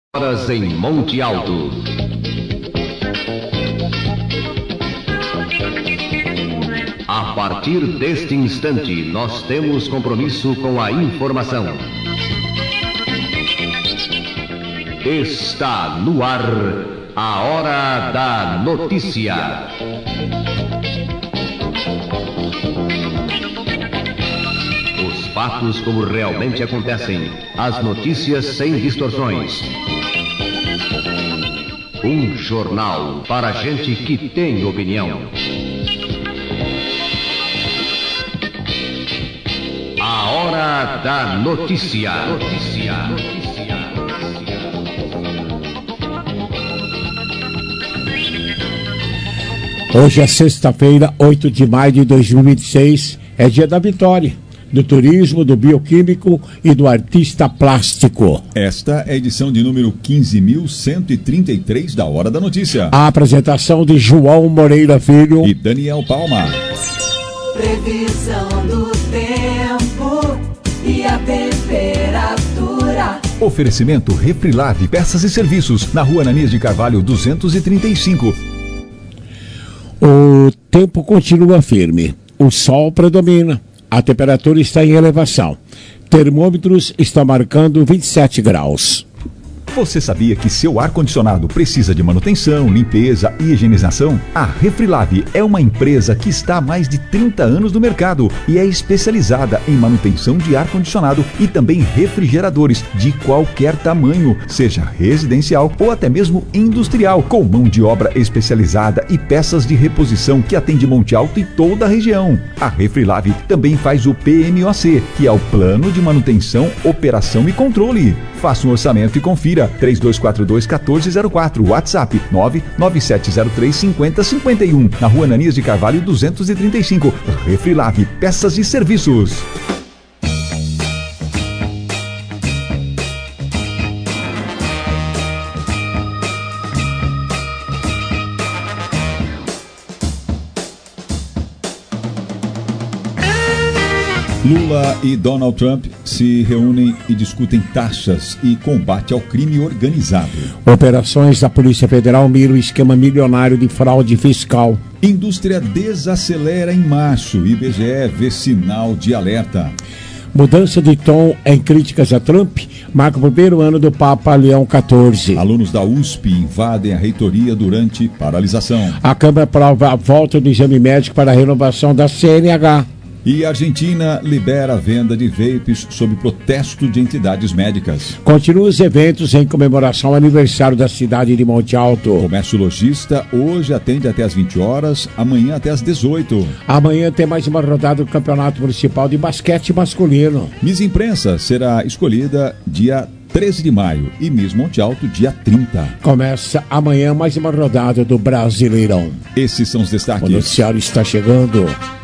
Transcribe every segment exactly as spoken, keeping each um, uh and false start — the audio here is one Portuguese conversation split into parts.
Horas em Monte Alto. A partir deste instante, nós temos compromisso com a informação. Está no ar a Hora da Notícia. Os fatos como realmente acontecem, as notícias sem distorções. Um jornal para gente que tem opinião. A Hora da Notícia. Notícia. Hoje é sexta-feira, oito de maio de dois mil e vinte e seis, é dia da vitória, do turismo, do bioquímico e do artista plástico. Esta é a edição de número quinze mil cento e trinta e três da Hora da Notícia. A apresentação de João Moreira Filho e Daniel Palma. Previsão do tempo e a temperatura. Oferecimento Refrilave, peças e serviços, na Rua Ananias de Carvalho duzentos e trinta e cinco. O tempo continua firme, o sol predomina. A temperatura está em elevação. Termômetros estão marcando vinte e sete graus. Você sabia que seu ar-condicionado precisa de manutenção, limpeza e higienização? A Refrilave é uma empresa que está há mais de trinta anos no mercado e é especializada em manutenção de ar-condicionado e também refrigeradores de qualquer tamanho, seja residencial ou até mesmo industrial, com mão de obra especializada e peças de reposição que atende Monte Alto e toda a região. A Refrilave também faz o P M O C, que é o Plano de Manutenção, Operação e Controle. Faça um orçamento e confira. três dois quatro dois, um quatro zero quatro, WhatsApp nove nove sete zero três, cinco zero cinco um, na Rua Ananias de Carvalho duzentos e trinta e cinco. Refrilave, peças e serviços. Lula e Donald Trump se reúnem e discutem taxas e combate ao crime organizado. Operações da Polícia Federal miram o esquema milionário de fraude fiscal. Indústria desacelera em março. I B G E vê sinal de alerta. Mudança de tom em críticas a Trump marca o primeiro ano do Papa Leão quatorze. Alunos da U S P invadem a reitoria durante paralisação. A Câmara aprova a volta do exame médico para a renovação da C N H. E a Argentina libera a venda de vapes sob protesto de entidades médicas. Continua os eventos em comemoração ao aniversário da cidade de Monte Alto. O comércio lojista hoje atende até às vinte horas, amanhã até às dezoito. Amanhã tem mais uma rodada do Campeonato Municipal de Basquete Masculino. Miss Imprensa será escolhida dia treze de maio e Miss Monte Alto dia trinta. Começa amanhã mais uma rodada do Brasileirão. Esses são os destaques. O noticiário está chegando.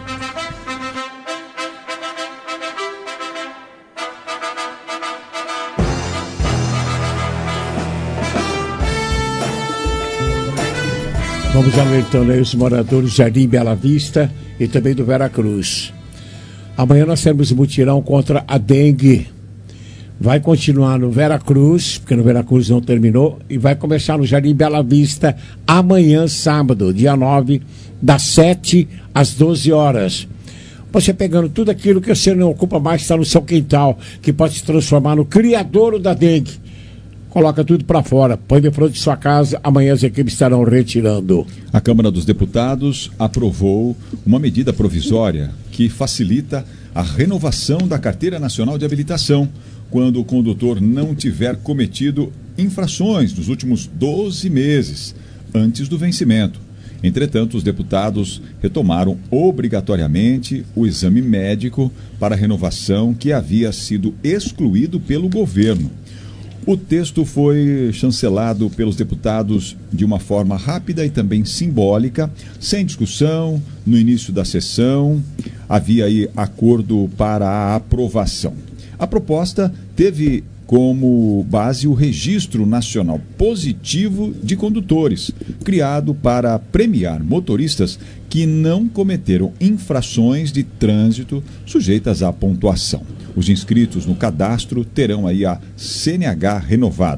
Vamos alertando aí os moradores do Jardim Bela Vista e também do Vera Cruz. Amanhã nós temos mutirão contra a dengue. Vai continuar no Vera Cruz, porque no Vera Cruz não terminou, e vai começar no Jardim Bela Vista amanhã, sábado, dia nove, das sete às doze horas. Você pegando tudo aquilo que você não ocupa mais, está no seu quintal, que pode se transformar no criadouro da dengue. Coloca tudo para fora, põe de frente de sua casa, amanhã as equipes estarão retirando. A Câmara dos Deputados aprovou uma medida provisória que facilita a renovação da Carteira Nacional de Habilitação, quando o condutor não tiver cometido infrações nos últimos doze meses, antes do vencimento. Entretanto, os deputados retomaram obrigatoriamente o exame médico para renovação que havia sido excluído pelo governo. O texto foi chancelado pelos deputados de uma forma rápida e também simbólica, sem discussão, no início da sessão. Havia aí acordo para a aprovação. A proposta teve como base o Registro Nacional Positivo de Condutores, criado para premiar motoristas que não cometeram infrações de trânsito sujeitas à pontuação. Os inscritos no cadastro terão aí a C N H renovada.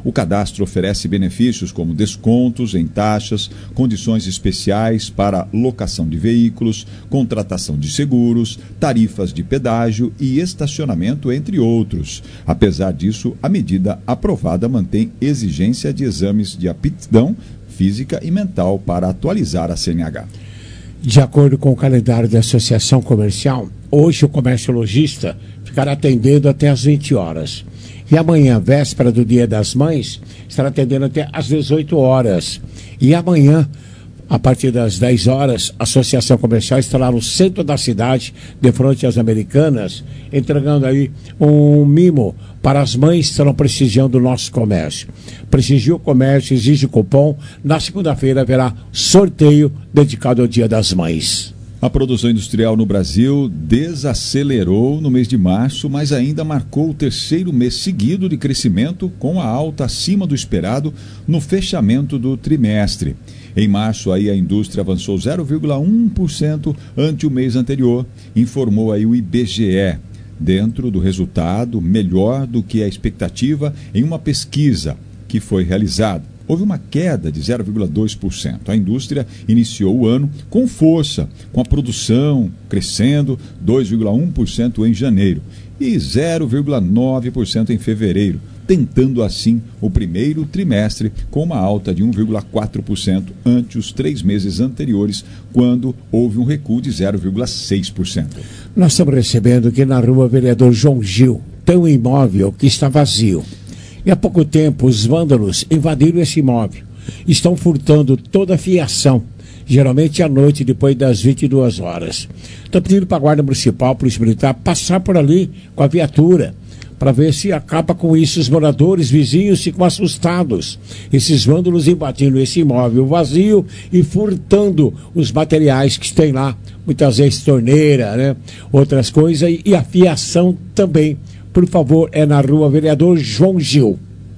O cadastro oferece benefícios como descontos em taxas, condições especiais para locação de veículos, contratação de seguros, tarifas de pedágio e estacionamento, entre outros. Apesar disso, a medida aprovada mantém exigência de exames de aptidão física e mental para atualizar a C N H. De acordo com o calendário da Associação Comercial, hoje o comércio lojista ficará atendendo até às vinte horas. E amanhã, véspera do Dia das Mães, estará atendendo até às dezoito horas. E amanhã, a partir das dez horas, a Associação Comercial estará no centro da cidade, de frente às Americanas, entregando aí um mimo para as mães que estarão prestigiando o nosso comércio. Prestigie o comércio, exige cupom. Na segunda-feira haverá sorteio dedicado ao Dia das Mães. A produção industrial no Brasil desacelerou no mês de março, mas ainda marcou o terceiro mês seguido de crescimento, com a alta acima do esperado no fechamento do trimestre. Em março, aí, a indústria avançou zero vírgula um por cento ante o mês anterior, informou aí o I B G E, dentro do resultado melhor do que a expectativa em uma pesquisa que foi realizada. Houve uma queda de zero vírgula dois por cento. A indústria iniciou o ano com força, com a produção crescendo dois vírgula um por cento em janeiro e zero vírgula nove por cento em fevereiro, tentando assim o primeiro trimestre com uma alta de um vírgula quatro por cento ante os três meses anteriores, quando houve um recuo de zero vírgula seis por cento. Nós estamos recebendo aqui na rua Vereador João Gil, tem um imóvel que está vazio. E há pouco tempo os vândalos invadiram esse imóvel. Estão furtando toda a fiação, geralmente à noite, depois das vinte e duas horas. Estão pedindo para a Guarda Municipal, Polícia Militar, passar por ali com a viatura, para ver se acaba com isso. Os moradores, vizinhos, ficam assustados. Esses vândalos invadindo esse imóvel vazio e furtando os materiais que tem lá, muitas vezes torneira, né? Outras coisas, e, e a fiação também. Por favor, é na rua Vereador João Gil.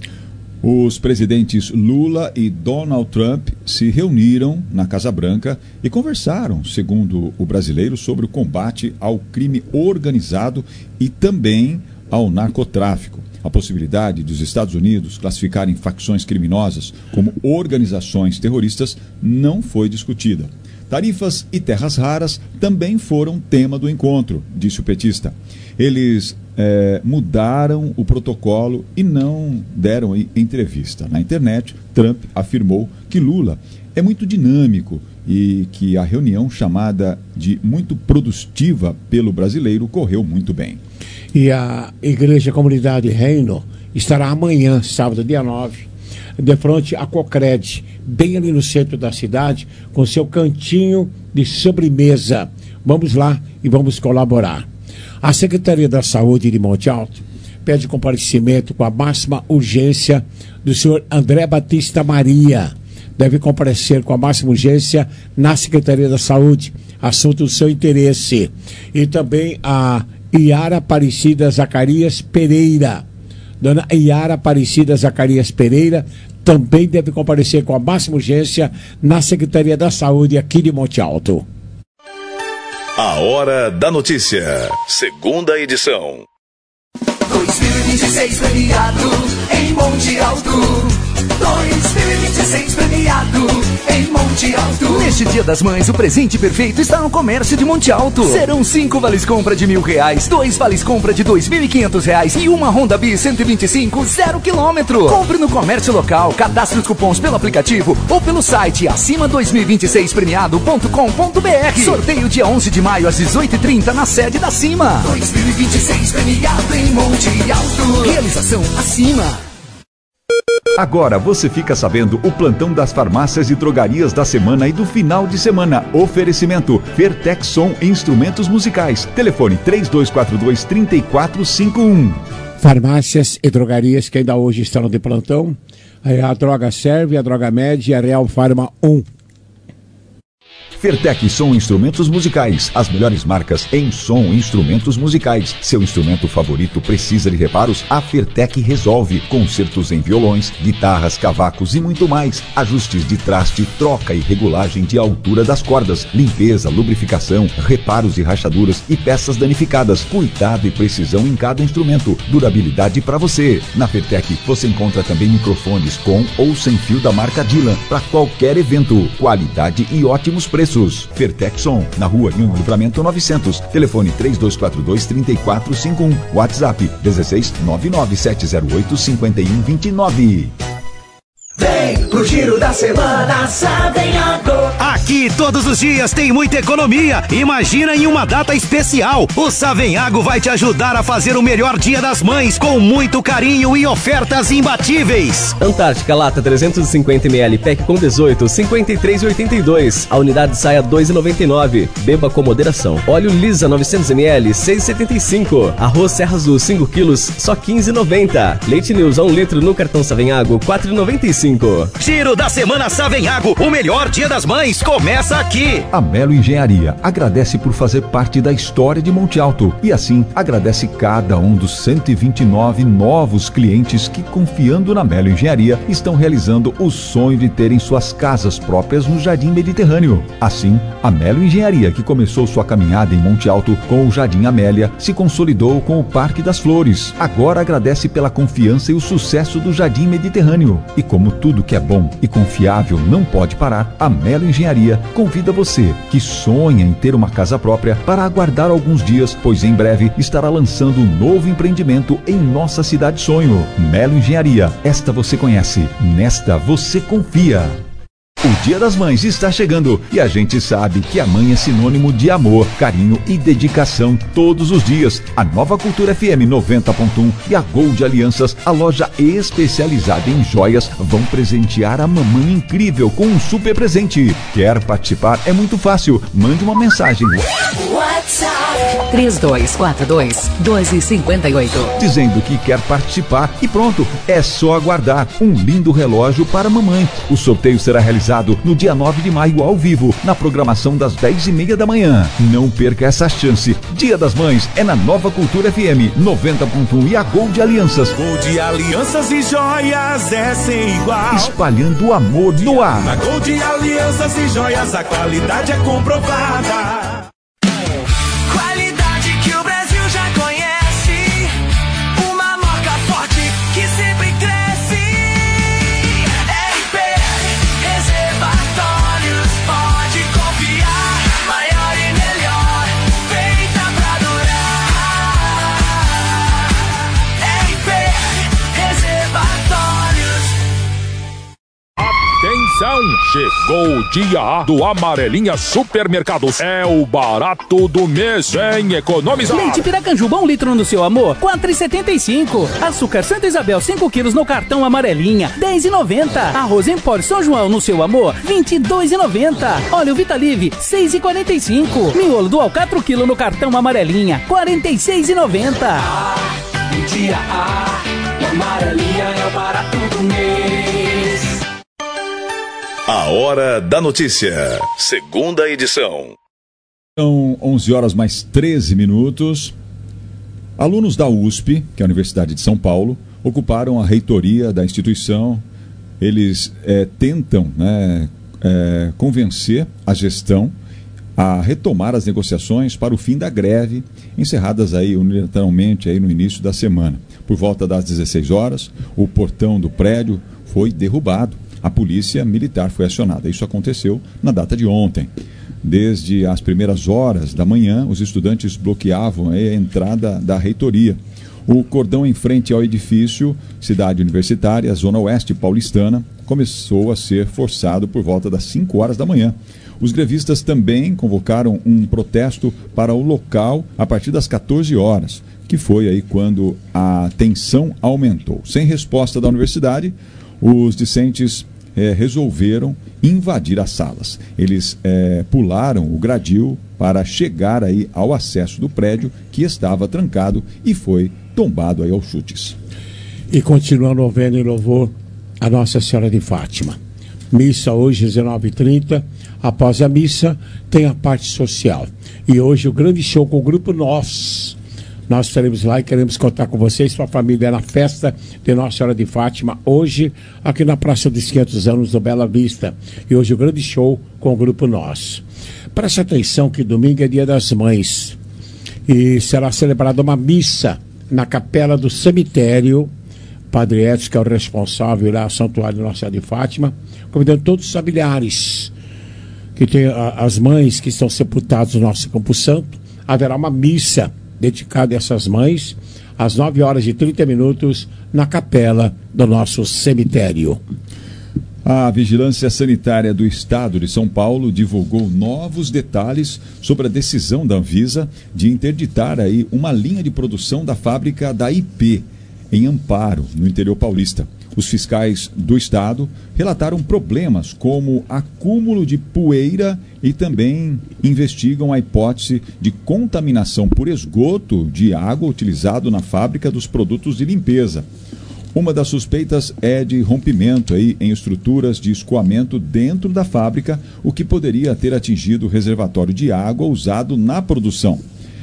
Os presidentes Lula e Donald Trump se reuniram na Casa Branca e conversaram, segundo o brasileiro, sobre o combate ao crime organizado e também ao narcotráfico. A possibilidade dos Estados Unidos classificarem facções criminosas como organizações terroristas não foi discutida. Tarifas e terras raras também foram tema do encontro, disse o petista. Eles é, mudaram o protocolo e não deram entrevista. Na internet, Trump afirmou que Lula é muito dinâmico e que a reunião, chamada de muito produtiva pelo brasileiro, correu muito bem. E a Igreja Comunidade Reino estará amanhã, sábado, dia nove, de frente à Cocred, bem ali no centro da cidade, com seu cantinho de sobremesa. Vamos lá e vamos colaborar. A Secretaria da Saúde de Monte Alto pede comparecimento com a máxima urgência do senhor André Batista Maria. Deve comparecer com a máxima urgência na Secretaria da Saúde, assunto do seu interesse. E também a Iara Aparecida Zacarias Pereira. Dona Iara Aparecida Zacarias Pereira também deve comparecer com a máxima urgência na Secretaria da Saúde aqui de Monte Alto. A Hora da Notícia, segunda edição. dois mil e vinte e seis premiado em Monte Alto. dois mil e vinte e seis premiado em Monte Alto. Neste Dia das Mães, o presente perfeito está no comércio de Monte Alto. Serão cinco vales compra de mil reais, dois vales compra de dois mil e quinhentos reais e uma Honda Bis cento e vinte e cinco zero quilômetro. Compre no comércio local, cadastre os cupons pelo aplicativo ou pelo site acima dois mil e vinte e seis premiado ponto com ponto br. Sorteio dia onze de maio às dezoito e trinta na sede da Cima. dois mil e vinte e seis premiado em Monte Alto. Realização Acima. Agora você fica sabendo o plantão das farmácias e drogarias da semana e do final de semana. Oferecimento Vertexson Instrumentos Musicais. Telefone três dois quatro dois, três quatro cinco um. Farmácias e drogarias que ainda hoje estão de plantão. A Droga Serve, a Droga Med e a Real Farma um. Fertec Som Instrumentos Musicais, as melhores marcas em som e instrumentos musicais. Seu instrumento favorito precisa de reparos? A Fertec resolve. Concertos em violões, guitarras, cavacos e muito mais. Ajustes de traste, troca e regulagem de altura das cordas, limpeza, lubrificação, reparos de rachaduras e peças danificadas. Cuidado e precisão em cada instrumento. Durabilidade para você. Na Fertec você encontra também microfones com ou sem fio da marca Dylan para qualquer evento. Qualidade e ótimos preços. Fertec Som, na rua Rio Livramento novecentos. Telefone três dois quatro dois, três quatro cinco um. WhatsApp dezesseis nove nove sete zero oito cinco um dois nove. Vem pro Giro da Semana Savenhago. Aqui todos os dias tem muita economia. Imagina em uma data especial. O Savenhago vai te ajudar a fazer o melhor Dia das Mães com muito carinho e ofertas imbatíveis. Antártica Lata trezentos e cinquenta mililitros, pack com dezoito, cinquenta e três reais e oitenta e dois centavos. A unidade sai a dois reais e noventa e nove centavos. Beba com moderação. Óleo Lisa novecentos mililitros, seis reais e setenta e cinco centavos. Arroz Serra Azul cinco quilos, só quinze reais e noventa centavos. Leite News a um litro no cartão Savenhago, quatro reais e noventa e cinco centavos. Giro da Semana Savenhago, o melhor Dia das Mães começa aqui. A Melo Engenharia agradece por fazer parte da história de Monte Alto e assim agradece cada um dos cento e vinte e nove novos clientes que, confiando na Melo Engenharia, estão realizando o sonho de terem suas casas próprias no Jardim Mediterrâneo. Assim, a Melo Engenharia, que começou sua caminhada em Monte Alto com o Jardim Amélia, se consolidou com o Parque das Flores. Agora agradece pela confiança e o sucesso do Jardim Mediterrâneo. E como tudo que é bom e confiável não pode parar, a Melo Engenharia convida você que sonha em ter uma casa própria para aguardar alguns dias, pois em breve estará lançando um novo empreendimento em nossa cidade sonho. Melo Engenharia, esta você conhece, nesta você confia. O Dia das Mães está chegando e a gente sabe que a mãe é sinônimo de amor, carinho e dedicação todos os dias. A Nova Cultura F M noventa ponto um e a Gold Alianças, a loja especializada em joias, vão presentear a mamãe incrível com um super presente. Quer participar? É muito fácil. Mande uma mensagem. WhatsApp três dois quatro dois, dois cinco oito. Dizendo que quer participar e pronto, é só aguardar um lindo relógio para a mamãe. O sorteio será realizado no dia nove de maio ao vivo, na programação das dez e meia da manhã. Não perca essa chance. Dia das Mães é na Nova Cultura F M noventa ponto um e a Gold Alianças. Gold Alianças e joias é sem igual. Espalhando o amor no ar. Na Gold Alianças e joias a qualidade é comprovada. Qualidade que o Brasil já conhece. Uma marca forte que sempre cresce. R P Reservatórios, pode confiar. Maior e melhor, feita pra durar. R P Reservatórios. Atenção! Chegou o dia A do Amarelinha Supermercados. É o barato do mês, vem economizar. Leite Piracanjuba, um litro no seu amor, quatro reais e setenta e cinco centavos. Açúcar Santa Isabel, cinco quilos no cartão Amarelinha, dez reais e noventa centavos. Arroz Empório São João no seu amor, vinte e dois reais e noventa centavos. Óleo Vitalive, seis reais e quarenta e cinco centavos. Miolo Dual quatro quilos no cartão Amarelinha, quarenta e seis reais e noventa centavos. Ah, o dia A, o Amarelinha é o barato do mês. A Hora da Notícia, segunda edição. São onze horas mais treze minutos. Alunos da U S P, que é a Universidade de São Paulo, ocuparam a reitoria da instituição. Eles é, tentam né, é, convencer a gestão a retomar as negociações para o fim da greve, encerradas aí unilateralmente aí no início da semana. Por volta das dezesseis horas, o portão do prédio foi derrubado. A polícia militar foi acionada. Isso aconteceu na data de ontem. Desde as primeiras horas da manhã, os estudantes bloqueavam a entrada da reitoria. O cordão em frente ao edifício Cidade Universitária, Zona Oeste Paulistana, começou a ser forçado por volta das cinco horas da manhã. Os grevistas também convocaram um protesto para o local a partir das quatorze horas, que foi aí quando a tensão aumentou. Sem resposta da universidade, os discentes É, resolveram invadir as salas. Eles é, pularam o gradil para chegar aí ao acesso do prédio que estava trancado e foi tombado aí aos chutes. E continuando novena em louvor a Nossa Senhora de Fátima. Missa hoje, dezenove e trinta. Após a missa, tem a parte social. E hoje o grande show com o Grupo Nós. Nós estaremos lá e queremos contar com vocês, sua família, na festa de Nossa Senhora de Fátima, hoje, aqui na Praça dos quinhentos anos do Bela Vista. E hoje o grande show com o Grupo Nós. Preste atenção que domingo é Dia das Mães. E será celebrada uma missa na capela do cemitério. Padre Edson, que é o responsável lá, Santuário de Nossa Senhora de Fátima, convidando todos os familiares, que tem a, as mães que estão sepultadas no nosso Campo Santo. Haverá uma missa dedicada a essas mães, às nove horas e trinta minutos, na capela do nosso cemitério. A Vigilância Sanitária do Estado de São Paulo divulgou novos detalhes sobre a decisão da Anvisa de interditar aí uma linha de produção da fábrica da I P, em Amparo, no interior paulista. Os fiscais do estado relataram problemas como acúmulo de poeira e também investigam a hipótese de contaminação por esgoto de água utilizado na fábrica dos produtos de limpeza. Uma das suspeitas é de rompimento aí em estruturas de escoamento dentro da fábrica, o que poderia ter atingido o reservatório de água usado na produção.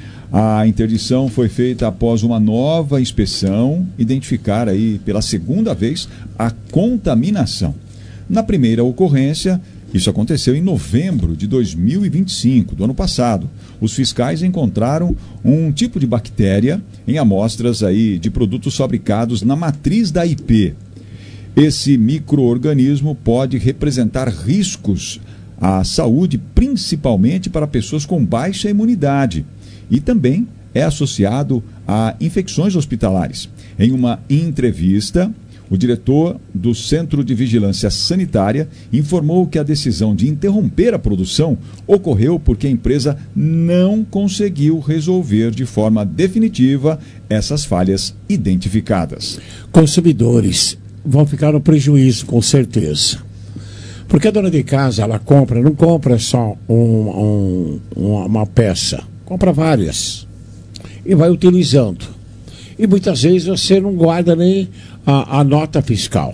A interdição foi feita após uma nova inspeção identificar aí pela segunda vez a contaminação. Na primeira ocorrência, isso aconteceu em novembro de dois mil e vinte e cinco, do ano passado. Os fiscais encontraram um tipo de bactéria em amostras aí de produtos fabricados na matriz da I P. Esse micro-organismo pode representar riscos à saúde, principalmente para pessoas com baixa imunidade. E também é associado a infecções hospitalares. Em uma entrevista, o diretor do Centro de Vigilância Sanitária informou que a decisão de interromper a produção ocorreu porque a empresa não conseguiu resolver de forma definitiva essas falhas identificadas. Consumidores vão ficar no prejuízo, com certeza. Porque a dona de casa, ela compra, não compra só um, um, uma peça. Compra várias e vai utilizando. E muitas vezes você não guarda nem a, a nota fiscal.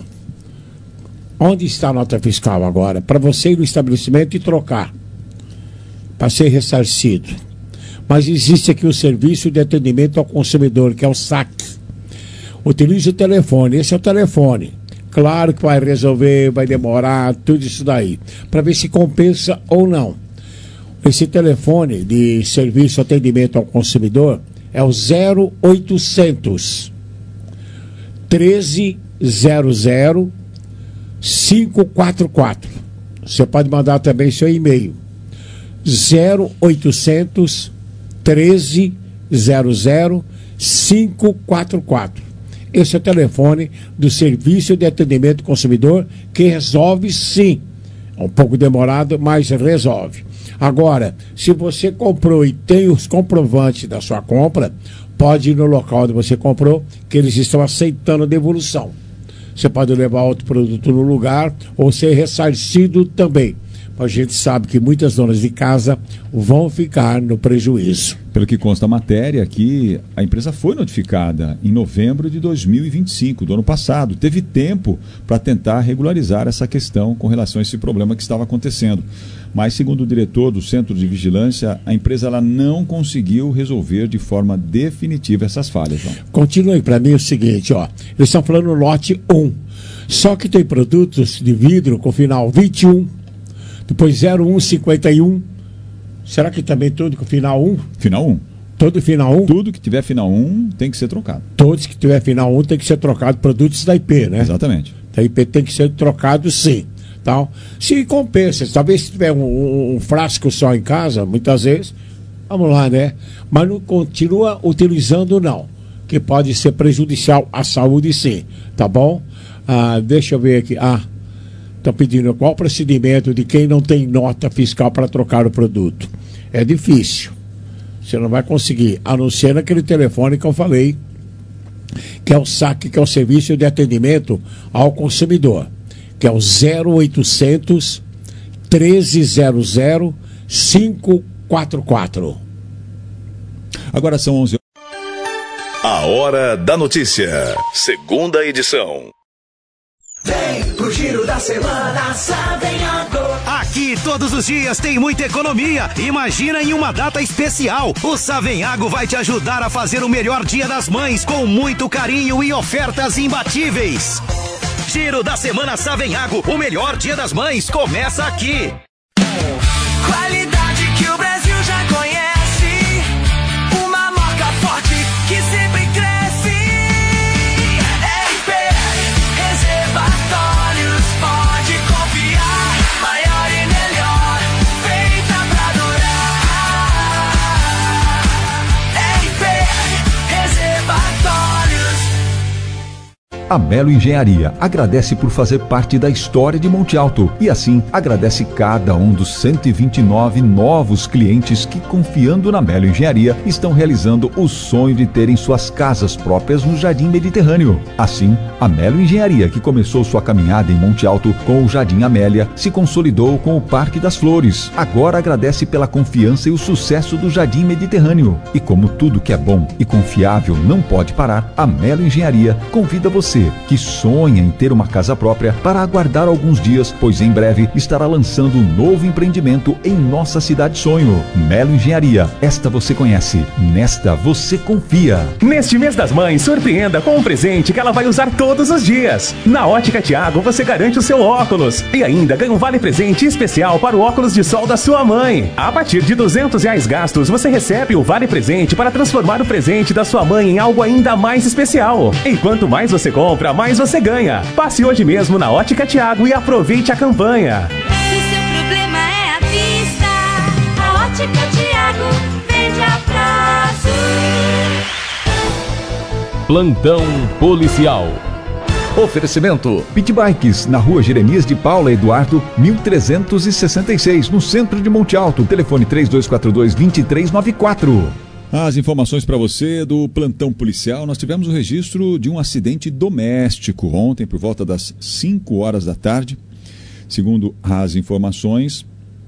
Onde está a nota fiscal agora? Para você ir no estabelecimento e trocar, para ser ressarcido. Mas existe aqui o serviço de atendimento ao consumidor, que é o S A C. Utilize o telefone, esse é o telefone. Claro que vai resolver, vai demorar, tudo isso daí, para ver se compensa ou não. Esse telefone de serviço atendimento ao consumidor é o zero oitocentos, treze zero zero, cinco quatro quatro. Você pode mandar também seu e-mail. zero oitocentos, treze zero zero, cinco quatro quatro. Esse é o telefone do serviço de atendimento ao consumidor, que resolve sim. É um pouco demorado, mas resolve. Agora, se você comprou e tem os comprovantes da sua compra, pode ir no local onde você comprou, que eles estão aceitando devolução. Você pode levar outro produto no lugar ou ser ressarcido também. A gente sabe que muitas donas de casa vão ficar no prejuízo. Pelo que consta a matéria aqui, a empresa foi notificada em novembro de dois mil e vinte e cinco, do ano passado. Teve tempo para tentar regularizar essa questão com relação a esse problema que estava acontecendo. Mas, segundo o diretor do Centro de Vigilância, a empresa ela não conseguiu resolver de forma definitiva essas falhas. João. Continue para mim o seguinte, ó. Eles estão falando no lote um. Só que tem produtos de vidro com final vinte e um, depois zero um cinquenta e um. Será que também tudo com final um? Final um. Todo final um? Tudo que tiver final um tem que ser trocado. Todos que tiver final um tem que ser trocado, produtos da I P, né? Exatamente. Da I P tem que ser trocado sim. Tal. Se compensa, talvez se tiver um, um, um frasco só em casa, muitas vezes, vamos lá, né? Mas não continua utilizando não, que pode ser prejudicial à saúde sim, tá bom? Ah, deixa eu ver aqui, ah, estão pedindo qual o procedimento de quem não tem nota fiscal para trocar o produto. É difícil, você não vai conseguir, a não ser naquele telefone que eu falei, que é o S A C, que é o Serviço de Atendimento ao Consumidor, que é o zero oitocentos, treze zero zero, cinco quatro quatro. Agora são onze. A Hora da Notícia, segunda edição. Vem pro No Giro da Semana Savenhago. Aqui todos os dias tem muita economia. Imagina em uma data especial. O Savenhago vai te ajudar a fazer o melhor Dia das Mães com muito carinho e ofertas imbatíveis. Giro da Semana Savenhago, o melhor Dia das Mães começa aqui. Qualidade que o Brasil já conhece, uma marca forte que sempre cresce. R P Reservatórios, pode confiar, maior e melhor, feita pra durar. R P Reservatórios. A Melo Engenharia agradece por fazer parte da história de Monte Alto e assim agradece cada um dos cento e vinte e nove novos clientes que, confiando na Melo Engenharia, estão realizando o sonho de terem suas casas próprias no Jardim Mediterrâneo. Assim, a Melo Engenharia, que começou sua caminhada em Monte Alto com o Jardim Amélia, se consolidou com o Parque das Flores. Agora agradece pela confiança e o sucesso do Jardim Mediterrâneo. E como tudo que é bom e confiável não pode parar, a Melo Engenharia convida você que sonha em ter uma casa própria para aguardar alguns dias, pois em breve estará lançando um novo empreendimento em nossa cidade sonho. Melo Engenharia, esta você conhece, nesta você confia. Neste mês das mães, surpreenda com um presente que ela vai usar todos os dias. Na Ótica Thiago você garante o seu óculos e ainda ganha um vale presente especial para o óculos de sol da sua mãe. A partir de duzentos reais gastos, você recebe o vale presente para transformar o presente da sua mãe em algo ainda mais especial. E quanto mais você compra, Compra, mais você ganha. Passe hoje mesmo na Ótica Thiago e aproveite a campanha. Se o seu problema é a vista, a Ótica Thiago vende a prazo. Plantão policial. Oferecimento Pit Bikes, na rua Jeremias de Paula Eduardo, mil trezentos e sessenta e seis, no centro de Monte Alto. Telefone três dois quatro dois, dois três nove quatro. As informações para você do plantão policial. Nós tivemos o registro de um acidente doméstico ontem por volta das cinco horas da tarde. Segundo as informações,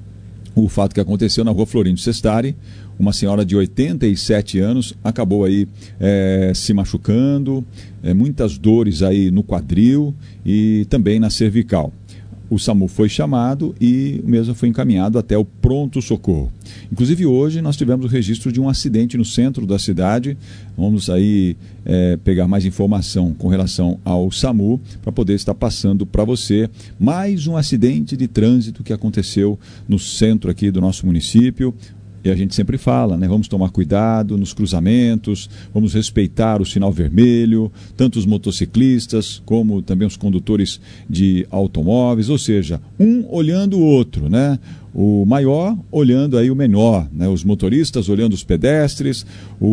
o fato que aconteceu na rua Florindo Sestari, uma senhora de oitenta e sete anos acabou aí é, se machucando, é, muitas dores aí no quadril e também na cervical. O SAMU foi chamado e o mesmo foi encaminhado até o pronto-socorro. Inclusive hoje nós tivemos o registro de um acidente no centro da cidade. Vamos aí é, pegar mais informação com relação ao SAMU para poder estar passando para você mais um acidente de trânsito que aconteceu no centro aqui do nosso município. E a gente sempre fala, né? Vamos tomar cuidado nos cruzamentos, vamos respeitar o sinal vermelho, tanto os motociclistas como também os condutores de automóveis, ou seja, um olhando o outro, né? O maior olhando aí o menor, né? Os motoristas olhando os pedestres,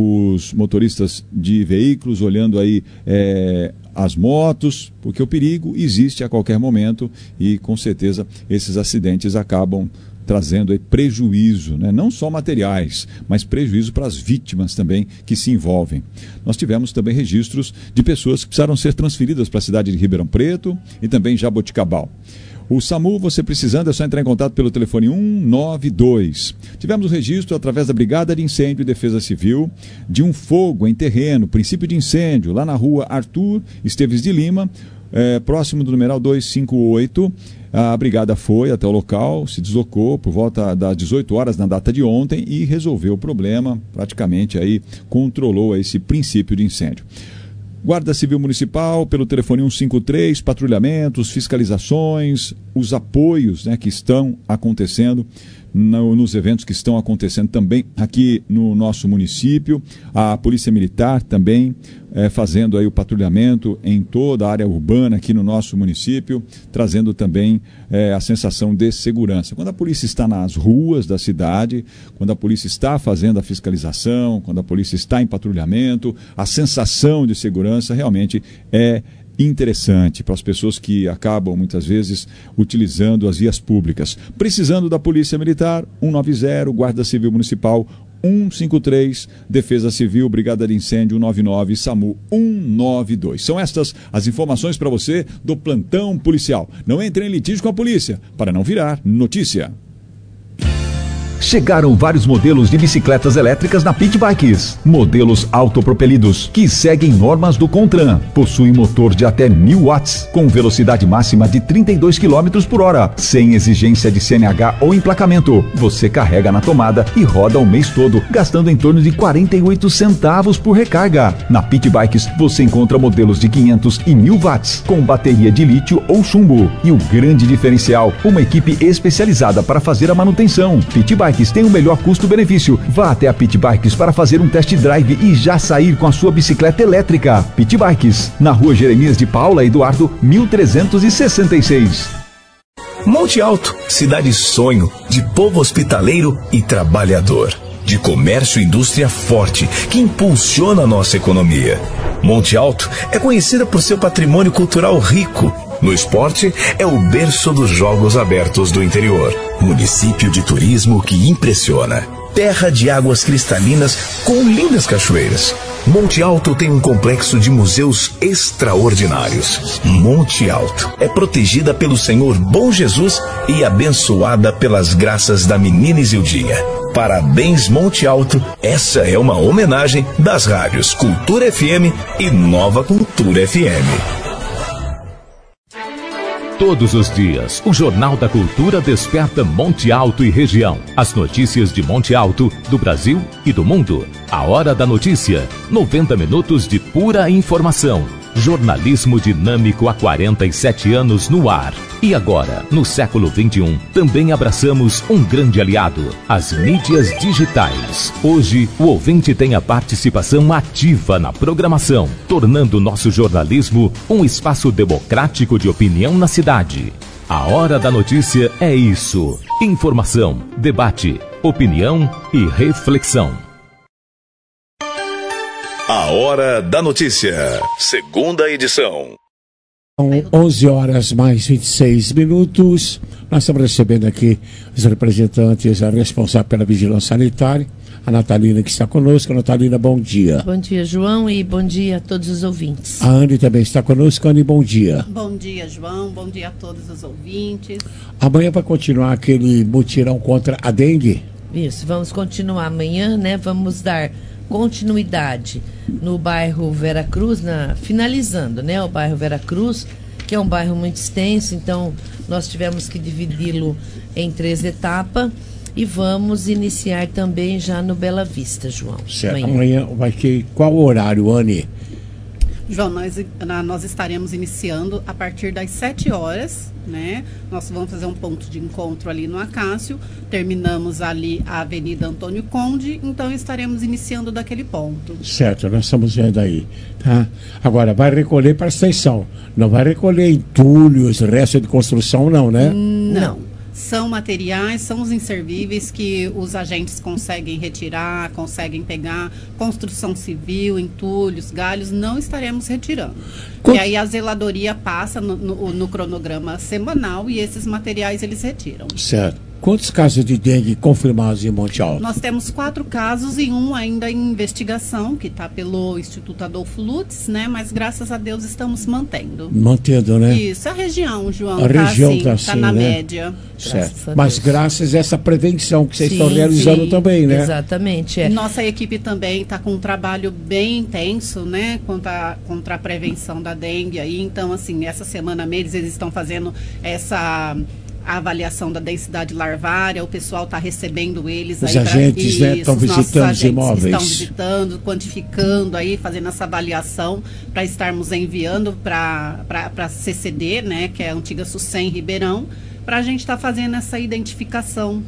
os motoristas de veículos olhando aí é, as motos, porque o perigo existe a qualquer momento e com certeza esses acidentes acabam trazendo aí prejuízo, né? Não só materiais, mas prejuízo para as vítimas também que se envolvem. Nós tivemos também registros de pessoas que precisaram ser transferidas para a cidade de Ribeirão Preto e também Jaboticabal. O SAMU, você precisando, é só entrar em contato pelo telefone um nove dois. Tivemos o registro, através da Brigada de Incêndio e Defesa Civil, de um fogo em terreno, princípio de incêndio, lá na rua Arthur Esteves de Lima, é, próximo do numeral duzentos e cinquenta e oito. A brigada foi até o local, se deslocou por volta das dezoito horas na data de ontem e resolveu o problema, praticamente aí controlou esse princípio de incêndio. Guarda Civil Municipal, pelo telefone cento e cinquenta e três, patrulhamentos, fiscalizações, os apoios, né, que estão acontecendo no, nos eventos que estão acontecendo também aqui no nosso município. A Polícia Militar também é, fazendo aí o patrulhamento em toda a área urbana aqui no nosso município, trazendo também é, a sensação de segurança. Quando a polícia está nas ruas da cidade, quando a polícia está fazendo a fiscalização, quando a polícia está em patrulhamento, a sensação de segurança realmente é interessante para as pessoas que acabam muitas vezes utilizando as vias públicas. Precisando da Polícia Militar, cento e noventa, Guarda Civil Municipal cento e cinquenta e três, Defesa Civil, Brigada de Incêndio cento e noventa e nove, SAMU cento e noventa e dois. São estas as informações para você do plantão policial. Não entre em litígio com a polícia para não virar notícia. Chegaram vários modelos de bicicletas elétricas na Pit Bikes. Modelos autopropelidos, que seguem normas do CONTRAN. Possuem motor de até mil watts, com velocidade máxima de trinta e dois quilômetros por hora, sem exigência de C N H ou emplacamento. Você carrega na tomada e roda o mês todo, gastando em torno de quarenta e oito centavos por recarga. Na Pit Bikes, você encontra modelos de quinhentos e mil watts, com bateria de lítio ou chumbo. E o grande diferencial, uma equipe especializada para fazer a manutenção. Pit Bikes tem o melhor custo-benefício. Vá até a Pit Bikes para fazer um test drive e já sair com a sua bicicleta elétrica. Pit Bikes, na rua Jeremias de Paula Eduardo, mil trezentos e sessenta e seis. Monte Alto, cidade sonho, de povo hospitaleiro e trabalhador, de comércio e indústria forte, que impulsiona a nossa economia. Monte Alto é conhecida por seu patrimônio cultural rico. No esporte, é o berço dos Jogos Abertos do interior. Município de turismo que impressiona. Terra de águas cristalinas com lindas cachoeiras. Monte Alto tem um complexo de museus extraordinários. Monte Alto é protegida pelo Senhor Bom Jesus e abençoada pelas graças da menina Isildinha. Parabéns, Monte Alto. Essa é uma homenagem das rádios Cultura F M e Nova Cultura F M. Todos os dias, o Jornal da Cultura desperta Monte Alto e região. As notícias de Monte Alto, do Brasil e do mundo. A Hora da Notícia. noventa minutos de pura informação. Jornalismo dinâmico há quarenta e sete anos no ar. E agora, no século vinte e um, também abraçamos um grande aliado, as mídias digitais. Hoje, o ouvinte tem a participação ativa na programação, tornando nosso jornalismo um espaço democrático de opinião na cidade. A Hora da Notícia é isso. Informação, debate, opinião e reflexão. A Hora da Notícia, segunda edição. São onze horas mais vinte e seis minutos. Nós estamos recebendo aqui os representantes, a responsável pela vigilância sanitária, a Natalina, que está conosco. Natalina, bom dia. Bom dia, João, e bom dia a todos os ouvintes. A Anne também está conosco. Anne, bom dia. Bom dia, João. Bom dia a todos os ouvintes. Amanhã vai continuar aquele mutirão contra a dengue? Isso, vamos continuar amanhã, né? Vamos dar continuidade no bairro Vera Cruz, na, finalizando, né, o bairro Vera Cruz, que é um bairro muito extenso, então nós tivemos que dividi-lo em três etapas e vamos iniciar também já no Bela Vista, João. Certo. Amanhã, amanhã vai ter qual horário, Anne? João, nós, nós estaremos iniciando a partir das sete horas, né? Nós vamos fazer um ponto de encontro ali no Acácio, terminamos ali a Avenida Antônio Conde, então estaremos iniciando daquele ponto. Certo, nós estamos vendo aí, tá? Agora, vai recolher para a extensão, não vai recolher entulhos, resto de construção não, né? Não. São materiais, são os inservíveis que os agentes conseguem retirar, conseguem pegar, construção civil, entulhos, galhos, não estaremos retirando. Quanto... E aí a zeladoria passa no, no, no cronograma semanal e esses materiais eles retiram. Certo. Quantos casos de dengue confirmados em Monte Alto? Nós temos quatro casos e um ainda em investigação, que está pelo Instituto Adolfo Lutz, né? Mas graças a Deus estamos mantendo. Mantendo, né? Isso, a região, João, a tá região assim, está tá assim, na né? média. Certo. Mas graças a essa prevenção que vocês sim, estão realizando sim, também, né? Exatamente. É. Nossa equipe também está com um trabalho bem intenso, né? Contra, contra a prevenção da dengue aí. Então, assim, essa semana mesmo eles estão fazendo essa... a avaliação da densidade larvária, o pessoal está recebendo eles. Os aí agentes pra, estão né, visitando os imóveis. Estão visitando, quantificando aí, fazendo essa avaliação para estarmos enviando para a C C D, né, que é a antiga SUSEM Ribeirão, para a gente estar tá fazendo essa identificação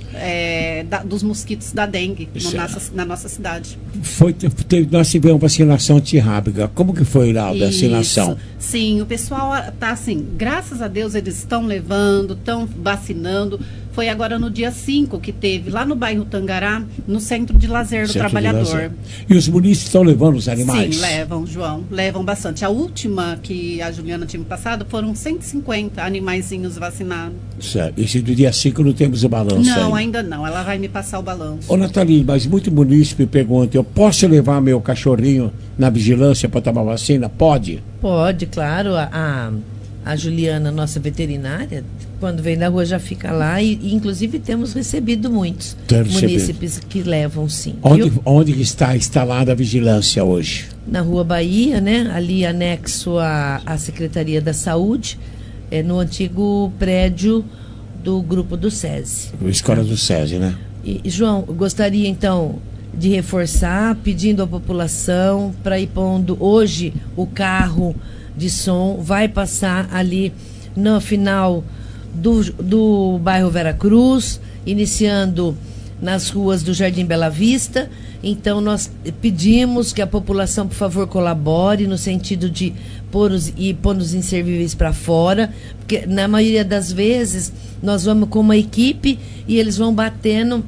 é, da, dos mosquitos da dengue no nossa, na nossa cidade. Foi, teve, nós tivemos vacinação antirrábica. Como que foi lá a vacinação? Isso. Sim, o pessoal está assim, graças a Deus eles estão levando, estão vacinando. Foi agora no dia cinco que teve, lá no bairro Tangará, no Centro de Lazer do Centro Trabalhador. Lazer. E os munícipes estão levando os animais? Sim, levam, João, levam bastante. A última que a Juliana tinha passado foram cento e cinquenta animaizinhos vacinados. Certo. Esse do dia cinco não temos o balanço Não, ainda, ainda não. Ela vai me passar o balanço. Ô, Nathalie, mas muito munícipe pergunta, eu posso levar meu cachorrinho na vigilância para tomar vacina? Pode? Pode, claro. A... a... a Juliana, nossa veterinária, quando vem da rua já fica lá e, e inclusive temos recebido muitos Tá munícipes que levam, sim. Onde, viu? onde está instalada a vigilância hoje? Na Rua Bahia, né? Ali anexo à, à Secretaria da Saúde, é, no antigo prédio do grupo do SESI. Escola do SESI, né? E, João, eu gostaria então de reforçar, pedindo à população para ir pondo hoje o carro de som, vai passar ali no final do, do bairro Vera Cruz, iniciando nas ruas do Jardim Bela Vista. Então nós pedimos que a população, por favor, colabore no sentido de pôr os, e pôr os inservíveis para fora, porque na maioria das vezes nós vamos com uma equipe e eles vão batendo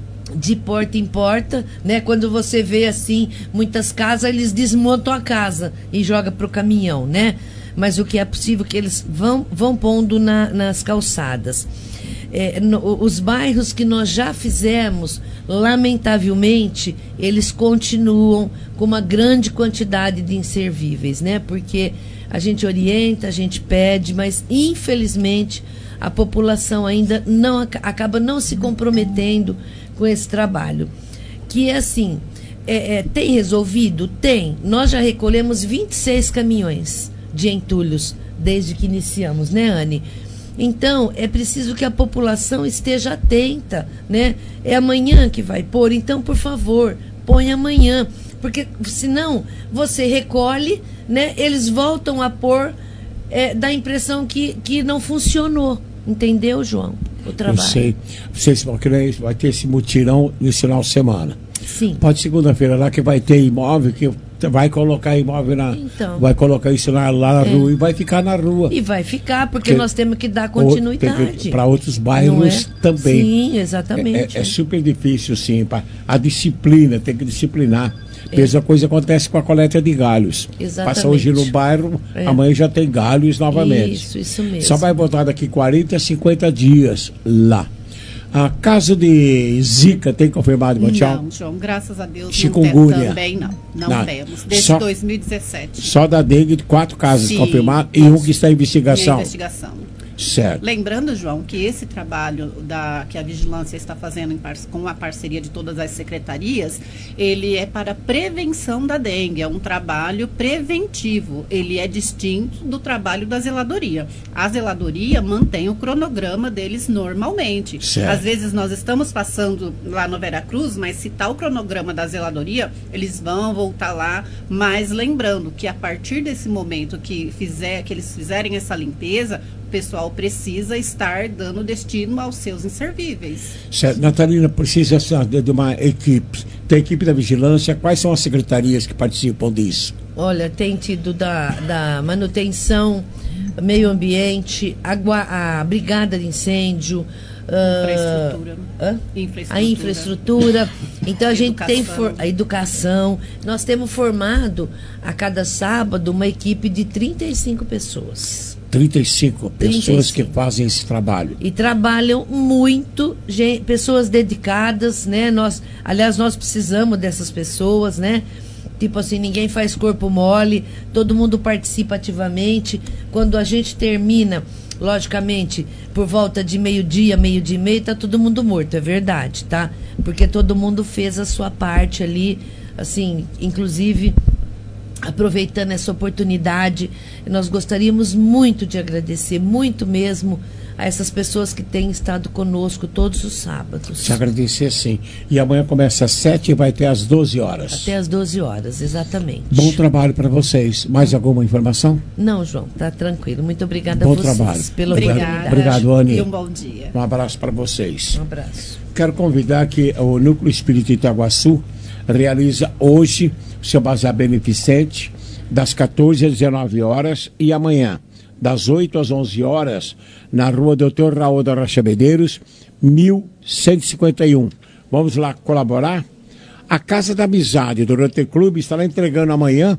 de porta em porta, né? Quando você vê assim muitas casas, eles desmontam a casa e jogam para o caminhão, né? Mas o que é possível que eles vão, vão pondo na, nas calçadas. É, no, os bairros que nós já fizemos, lamentavelmente, eles continuam com uma grande quantidade de inservíveis, né? Porque a gente orienta, a gente pede, mas infelizmente a população ainda não acaba não se comprometendo com esse trabalho. Que é assim, é, é, tem resolvido? Tem. Nós já recolhemos vinte e seis caminhões de entulhos desde que iniciamos, né, Anne? Então, é preciso que a população esteja atenta, né? É amanhã que vai pôr, então, por favor, põe amanhã, porque senão você recolhe, né? Eles voltam a pôr, é, dá a impressão que, que não funcionou, entendeu, João? O trabalho. Eu sei. Vocês vão querer, vai ter esse mutirão nesse final de semana. Sim. Pode segunda-feira lá que vai ter imóvel, que vai colocar imóvel na. Então, vai colocar isso lá, lá na é. rua e vai ficar na rua. E vai ficar, porque, porque nós temos que dar continuidade. Para outros bairros é? também. Sim, exatamente. É, é, é super difícil, sim. Pra, a disciplina, tem que disciplinar. É. Mesma coisa acontece com a coleta de galhos. Exatamente. Passa hoje no bairro, é. amanhã já tem galhos novamente. Isso, isso mesmo. Só vai botar daqui quarenta, cinquenta dias lá. A caso de Zika tem confirmado, Montiel? Não, João, graças a Deus. Chikungunya? Não tem, também não. Não, não. temos. Desde só, dois mil e dezessete. Só da dengue, quatro casos Sim, confirmados e um que está em investigação. Em investigação. Certo. Lembrando, João, que esse trabalho da, que a vigilância está fazendo em par, com a parceria de todas as secretarias, ele é para prevenção da dengue, é um trabalho preventivo, ele é distinto do trabalho da zeladoria. A zeladoria mantém o cronograma deles normalmente. Certo. Às vezes nós estamos passando lá no Vera Cruz, mas se está o cronograma da zeladoria, eles vão voltar lá, mas lembrando que a partir desse momento que, fizer, que eles fizerem essa limpeza, o pessoal precisa estar dando destino aos seus inservíveis. Certo. Natalina, precisa de uma equipe. Tem equipe da vigilância, quais são as secretarias que participam disso? Olha, tem tido da, da manutenção, meio ambiente, a, a brigada de incêndio, Infraestrutura. Uh, infraestrutura. A infraestrutura. Então a gente educação. tem for, a educação. Nós temos formado a cada sábado uma equipe de trinta e cinco pessoas. trinta e cinco pessoas trinta e cinco. Que fazem esse trabalho. E trabalham muito, gente, pessoas dedicadas, né? Nós, aliás, nós precisamos dessas pessoas, né? Tipo assim, ninguém faz corpo mole, todo mundo participa ativamente. Quando a gente termina, logicamente, por volta de meio-dia, meio-dia e meio, tá todo mundo morto, é verdade, tá? Porque todo mundo fez a sua parte ali, assim, inclusive, aproveitando essa oportunidade, nós gostaríamos muito de agradecer, muito mesmo, a essas pessoas que têm estado conosco todos os sábados. Te agradecer, sim. E amanhã começa às sete e vai até às doze horas. Até às doze horas, exatamente. Bom trabalho para vocês. Mais alguma informação? Não, João, tá tranquilo. Muito obrigada bom a vocês trabalho. pela Obrigado. oportunidade. Obrigado, Anny. E um bom dia. Um abraço para vocês. Um abraço. Quero convidar que o Núcleo Espírita Itaguaçu realiza hoje o seu bazar beneficente das quatorze às dezenove horas e amanhã das oito às onze horas, na rua doutor Raul da Rocha Medeiros, mil cento e cinquenta e um. Vamos lá colaborar? A Casa da Amizade do Rotary Clube estará entregando amanhã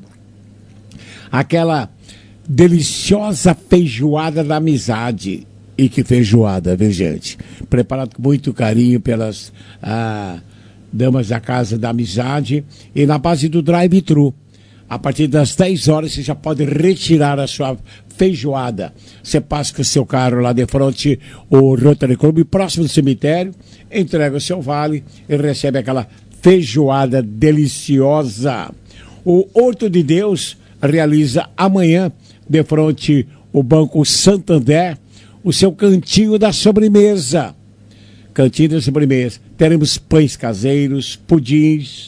aquela deliciosa feijoada da amizade. E que feijoada, viu, gente? Preparado com muito carinho pelas ah, damas da Casa da Amizade e na base do drive-thru. a partir das dez horas você já pode retirar a sua feijoada. Você passa com o seu carro lá de frente, o Rotary Club, próximo do cemitério, entrega o seu vale e recebe aquela feijoada deliciosa. O Horto de Deus realiza amanhã, de frente o Banco Santander, o seu cantinho da sobremesa. Cantinho da sobremesa. Teremos pães caseiros, pudins,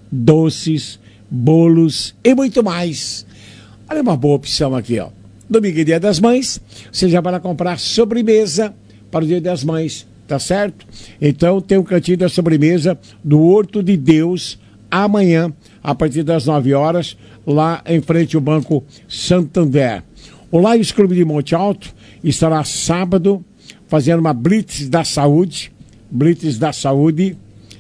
doces, bolos e muito mais. Olha uma boa opção aqui, ó. Domingo e Dia das Mães, você já vai lá comprar sobremesa para o Dia das Mães, tá certo? Então tem um cantinho da sobremesa do Horto de Deus amanhã, a partir das nove horas, lá em frente ao Banco Santander. O Lions Clube de Monte Alto estará sábado fazendo uma Blitz da Saúde, Blitz da Saúde,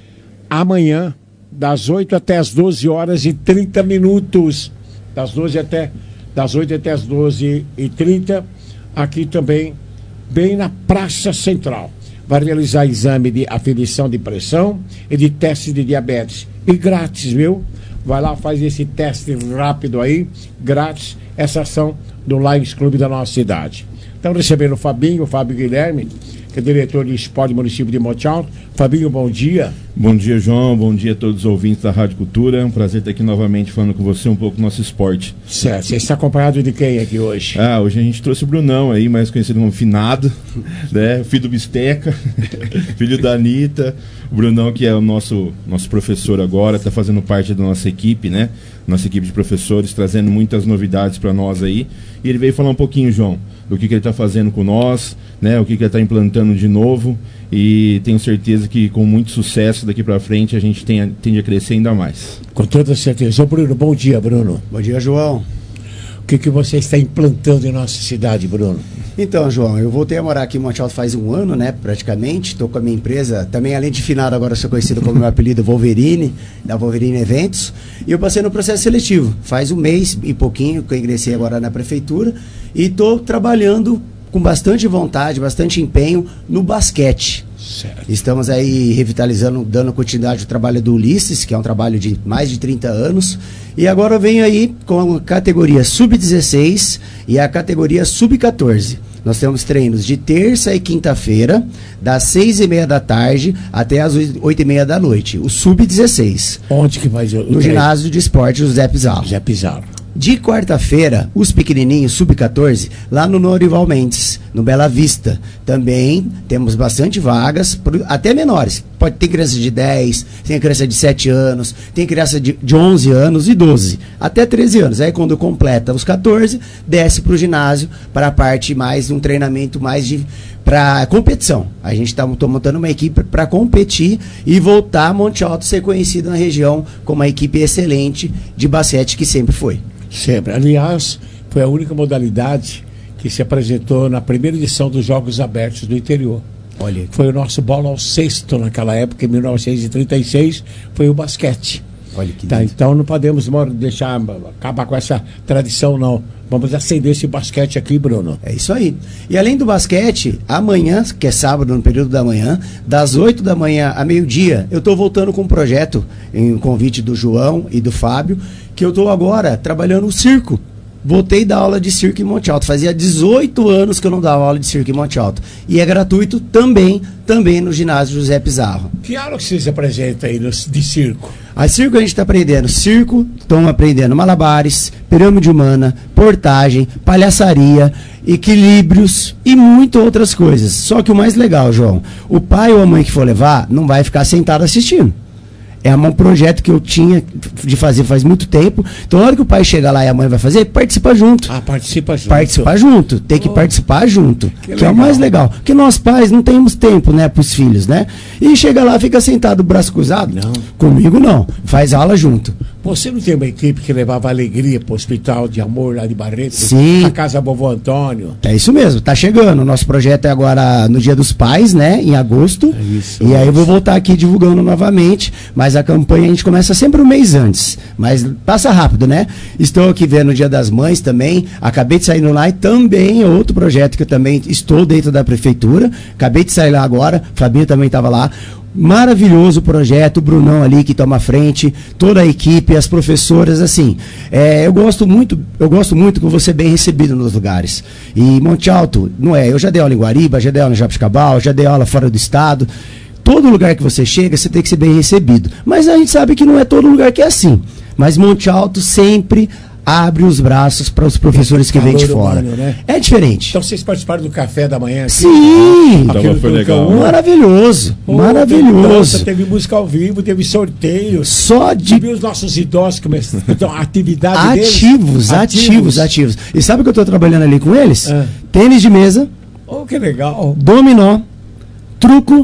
amanhã, das oito até as doze horas e trinta minutos, das doze até, das oito até as doze e trinta, aqui também, bem na Praça Central. Vai realizar exame de aferição de pressão e de teste de diabetes. E grátis, viu? Vai lá, faz esse teste rápido aí, grátis, essa ação do Lions Clube da nossa cidade. Então, recebendo o Fabinho, o Fábio Guilherme, que é diretor de esporte do município de Monte Alto. Fabinho, bom dia. Bom dia, João. Bom dia a todos os ouvintes da Rádio Cultura. É um prazer estar aqui novamente falando com você um pouco do nosso esporte. Certo. Você está acompanhado de quem aqui hoje? Ah, hoje a gente trouxe o Brunão aí, mais conhecido como Finado, né? Filho do Bisteca, filho da Anitta. O Brunão, que é o nosso, nosso professor agora, está fazendo parte da nossa equipe, né? Nossa equipe de professores, trazendo muitas novidades para nós aí. E ele veio falar um pouquinho, João, do que, que ele está fazendo com nós, né? O que, que ele está implantando de novo. E tenho certeza que com muito sucesso daqui para frente a gente tem, tende a crescer ainda mais. Com toda certeza. Ô Bruno, bom dia, Bruno. Bom dia, João. O que, que você está implantando em nossa cidade, Bruno? Então, João, eu voltei a morar aqui em Monte Alto faz um ano, né, praticamente. Estou com a minha empresa, também além de finado, agora sou conhecido como meu apelido Wolverine, da Wolverine Eventos. E eu passei no processo seletivo. Faz um mês e pouquinho que eu ingressei agora na prefeitura e estou trabalhando com bastante vontade, bastante empenho no basquete. Certo. Estamos aí revitalizando, dando continuidade ao trabalho do Ulisses, que é um trabalho de mais de trinta anos. E agora eu venho aí com a categoria sub dezesseis e a categoria sub quatorze. Nós temos treinos de terça e quinta-feira, das seis e meia da tarde até as oito e meia da noite. O sub dezesseis. Onde que vai ser? No ginásio de esporte José Pizarro. José Pizarro. De quarta-feira, os pequenininhos, sub quatorze, lá no Norival Mendes, no Bela Vista. Também temos bastante vagas, pro, até menores. Pode ter criança de dez, tem criança de sete anos, tem criança de, de onze anos e doze, até treze anos. Aí quando completa os quatorze, desce para o ginásio, para a parte mais, um treinamento mais de para competição. A gente está montando uma equipe para competir e voltar a Monte Alto ser conhecido na região como uma equipe excelente de basquete que sempre foi. Sempre. Aliás, foi a única modalidade que se apresentou na primeira edição dos Jogos Abertos do Interior. Olha. Foi o nosso bola ao sexto naquela época, em mil novecentos e trinta e seis, foi o basquete. Olha que tá, então não podemos deixar acabar com essa tradição, não. Vamos acender esse basquete aqui, Bruno. É isso aí. E além do basquete, amanhã, que é sábado, no período da manhã, das oito da manhã a meio-dia, eu estou voltando com um projeto, em um convite do João e do Fábio, que eu estou agora trabalhando o circo. Voltei da aula de circo em Monte Alto. Fazia dezoito anos que eu não dava aula de circo em Monte Alto. E é gratuito também, também no ginásio José Pizarro. Que aula que vocês apresentam aí no, de circo? A circo a gente está aprendendo circo, estão aprendendo malabares, pirâmide humana, portagem, palhaçaria, equilíbrios e muitas outras coisas. Só que o mais legal, João, o pai ou a mãe que for levar não vai ficar sentado assistindo. É um projeto que eu tinha de fazer faz muito tempo. Então, na hora que o pai chega lá e a mãe vai fazer, participa junto. Ah, participa junto. Participa junto. Tem que oh, participar junto. Que, que é o mais legal. Porque nós pais não temos tempo, né, para os filhos, né? E chega lá, fica sentado, braço cruzado. Não. Comigo não. Faz aula junto. Você não tem uma equipe que levava alegria para o Hospital de Amor lá de Barreto? Sim. A Casa Vovô Antônio? É isso mesmo, tá chegando. O nosso projeto é agora no Dia dos Pais, né? Em agosto. É isso. E aí eu vou voltar aqui divulgando novamente. Mas a campanha a gente começa sempre um mês antes. Mas passa rápido, né? Estou aqui vendo o Dia das Mães também. Acabei de sair no lá e também é outro projeto que eu também estou dentro da prefeitura. Acabei de sair lá agora. Fabinho também estava lá. Maravilhoso o projeto, o Brunão ali que toma a frente, toda a equipe, as professoras, assim, é, eu gosto muito, eu gosto muito que eu vou ser bem recebido nos lugares. E Monte Alto, não é, eu já dei aula em Guariba, já dei aula em Jabuticabal, já dei aula fora do estado. Todo lugar que você chega, você tem que ser bem recebido. Mas a gente sabe que não é todo lugar que é assim. Mas Monte Alto sempre abre os braços para os professores que vêm de fora. Humano, né? É diferente. Então vocês participaram do café da manhã aqui? Sim! Aquilo foi legal. Maravilhoso. Oh, maravilhoso. Teve, dança, teve música ao vivo, teve sorteio. Só de... Viu os nossos idosos começando então, a atividade ativos, deles? Ativos, ativos, ativos. E sabe o que eu estou trabalhando ali com eles? Ah. Tênis de mesa. Oh, que legal. Dominó, truco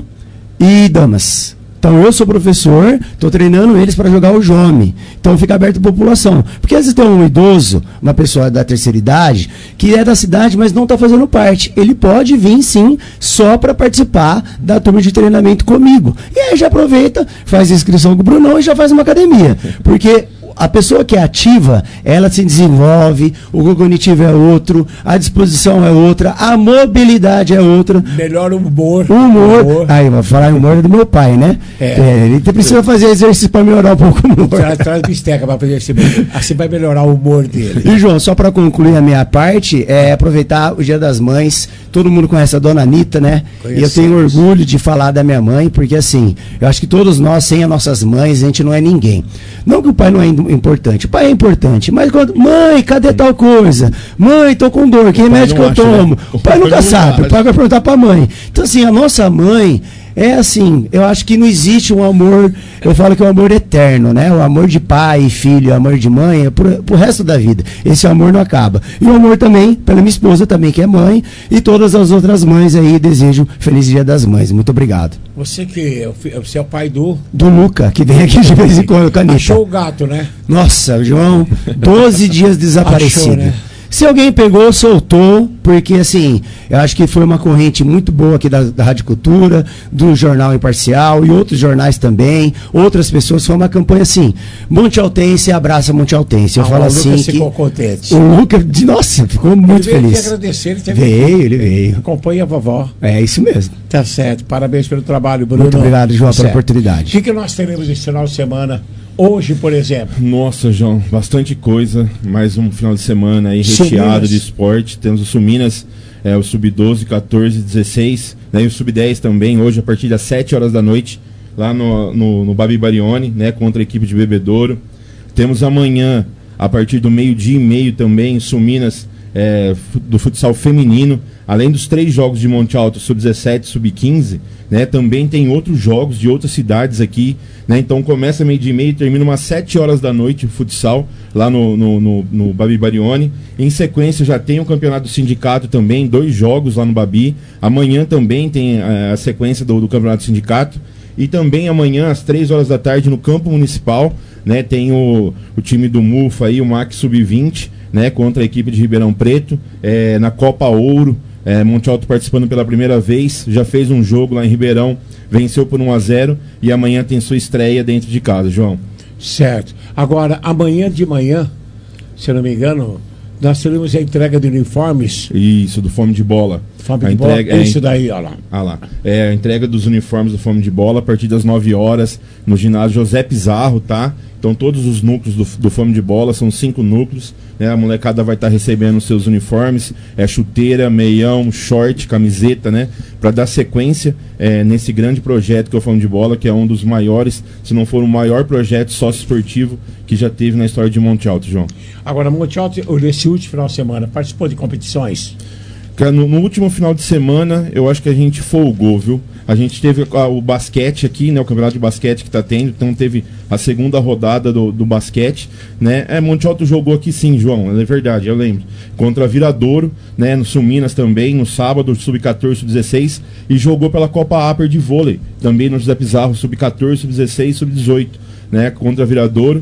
e damas. Então eu sou professor, estou treinando eles para jogar o Jome. Então fica aberto à população. Porque às vezes tem um idoso, uma pessoa da terceira idade, que é da cidade, mas não está fazendo parte. Ele pode vir sim, só para participar da turma de treinamento comigo. E aí já aproveita, faz inscrição com o Brunão e já faz uma academia. Porque a pessoa que é ativa, ela se desenvolve, o cognitivo é outro, a disposição é outra, a mobilidade é outra. Melhor humor. O humor. humor. Aí, vou falar em humor do meu pai, né? É. É, ele precisa fazer exercício para melhorar um pouco o humor. Traz, traz bisteca para fazer exercício. Assim vai melhorar o humor dele. E, João, só para concluir a minha parte, é aproveitar o Dia das Mães. Todo mundo conhece a Dona Anitta, né? Conhecemos. E eu tenho orgulho de falar da minha mãe, porque assim, eu acho que todos nós, sem as nossas mães, a gente não é ninguém. Não que o pai não é importante, o pai é importante, mas quando, mãe, cadê tal coisa? Mãe, tô com dor, que remédio que eu tomo? Né? O pai nunca sabe, o pai vai perguntar pra mãe. Então assim, a nossa mãe é assim, eu acho que não existe um amor, eu falo que é um amor eterno, né? O amor de pai e filho, o amor de mãe é pro, pro resto da vida. Esse amor não acaba. E o amor também, pela minha esposa também, que é mãe, e todas as outras mães aí, desejo feliz Dia das Mães. Muito obrigado. Você que você é o pai do... Do Luca, que vem aqui de vez em quando com a Anitta. Achou o gato, né? Nossa, João, doze dias desaparecido. Achou, né? Se alguém pegou, soltou, porque assim, eu acho que foi uma corrente muito boa aqui da, da Rádio Cultura, do Jornal Imparcial e outros jornais também, outras pessoas, foi uma campanha assim, Monte Altense, abraça Monte Altense. Eu ah, falo o assim Lucas que... ficou contente. O Lucas, nossa, ficou muito ele veio feliz. Ele agradecer, ele teve veio, ele veio. Acompanha a vovó. É isso mesmo. Tá certo, parabéns pelo trabalho, Bruno. Muito obrigado, João, tá pela oportunidade. O que, que nós teremos esse final de semana? Hoje, por exemplo. Nossa, João, bastante coisa. Mais um final de semana aí recheado Suminas. De esporte. Temos o Suminas, é, o sub doze, catorze, dezesseis, né, e o sub dez também, hoje a partir das sete horas da noite, lá no, no, no Babi Barione, né, contra a equipe de Bebedouro. Temos amanhã, a partir do meio-dia e meio também, Suminas, é, do futsal feminino. Além dos três jogos de Monte Alto, sub dezessete, sub quinze, né, também tem outros jogos de outras cidades aqui, né, então começa meio-dia e meio e termina umas sete horas da noite o futsal, lá no, no, no, no Babi Barione. Em sequência já tem o campeonato do sindicato também, dois jogos lá no Babi. Amanhã também tem a, a sequência do, do campeonato do sindicato. E também amanhã, às três horas da tarde, no campo municipal, né, tem o, o time do Mufa aí, o Max sub vinte, né, contra a equipe de Ribeirão Preto, é, na Copa Ouro. É, Monte Alto participando pela primeira vez, já fez um jogo lá em Ribeirão, venceu por um a zero e amanhã tem sua estreia dentro de casa, João. Certo. Agora, amanhã de manhã, se eu não me engano, nós teremos a entrega de uniformes. Isso, do Fome de Bola. Fome a de entrega, Bola, é, isso daí, olha lá. Ah lá. É a entrega dos uniformes do Fome de Bola a partir das nove horas no ginásio José Pizarro, tá? Então todos os núcleos do, do Fome de Bola, são cinco núcleos, né? A molecada vai estar tá recebendo seus uniformes, é chuteira, meião, short, camiseta, né? Para dar sequência é, nesse grande projeto que é o Fome de Bola, que é um dos maiores, se não for o maior projeto sócio-esportivo que já teve na história de Monte Alto, João. Agora, Monte Alto, nesse último final de semana, participou de competições? No, no último final de semana, eu acho que a gente folgou, viu? A gente teve a, o basquete aqui, né? O campeonato de basquete que tá tendo, então teve a segunda rodada do, do basquete, né? É, Monte Alto jogou aqui sim, João, é verdade, eu lembro. Contra Viradouro, né? No Suminas também, no sábado, sub catorze, sub dezesseis, e jogou pela Copa Upper de vôlei, também no José Pizarro, sub catorze, sub dezesseis, sub dezoito, né? Contra Viradouro,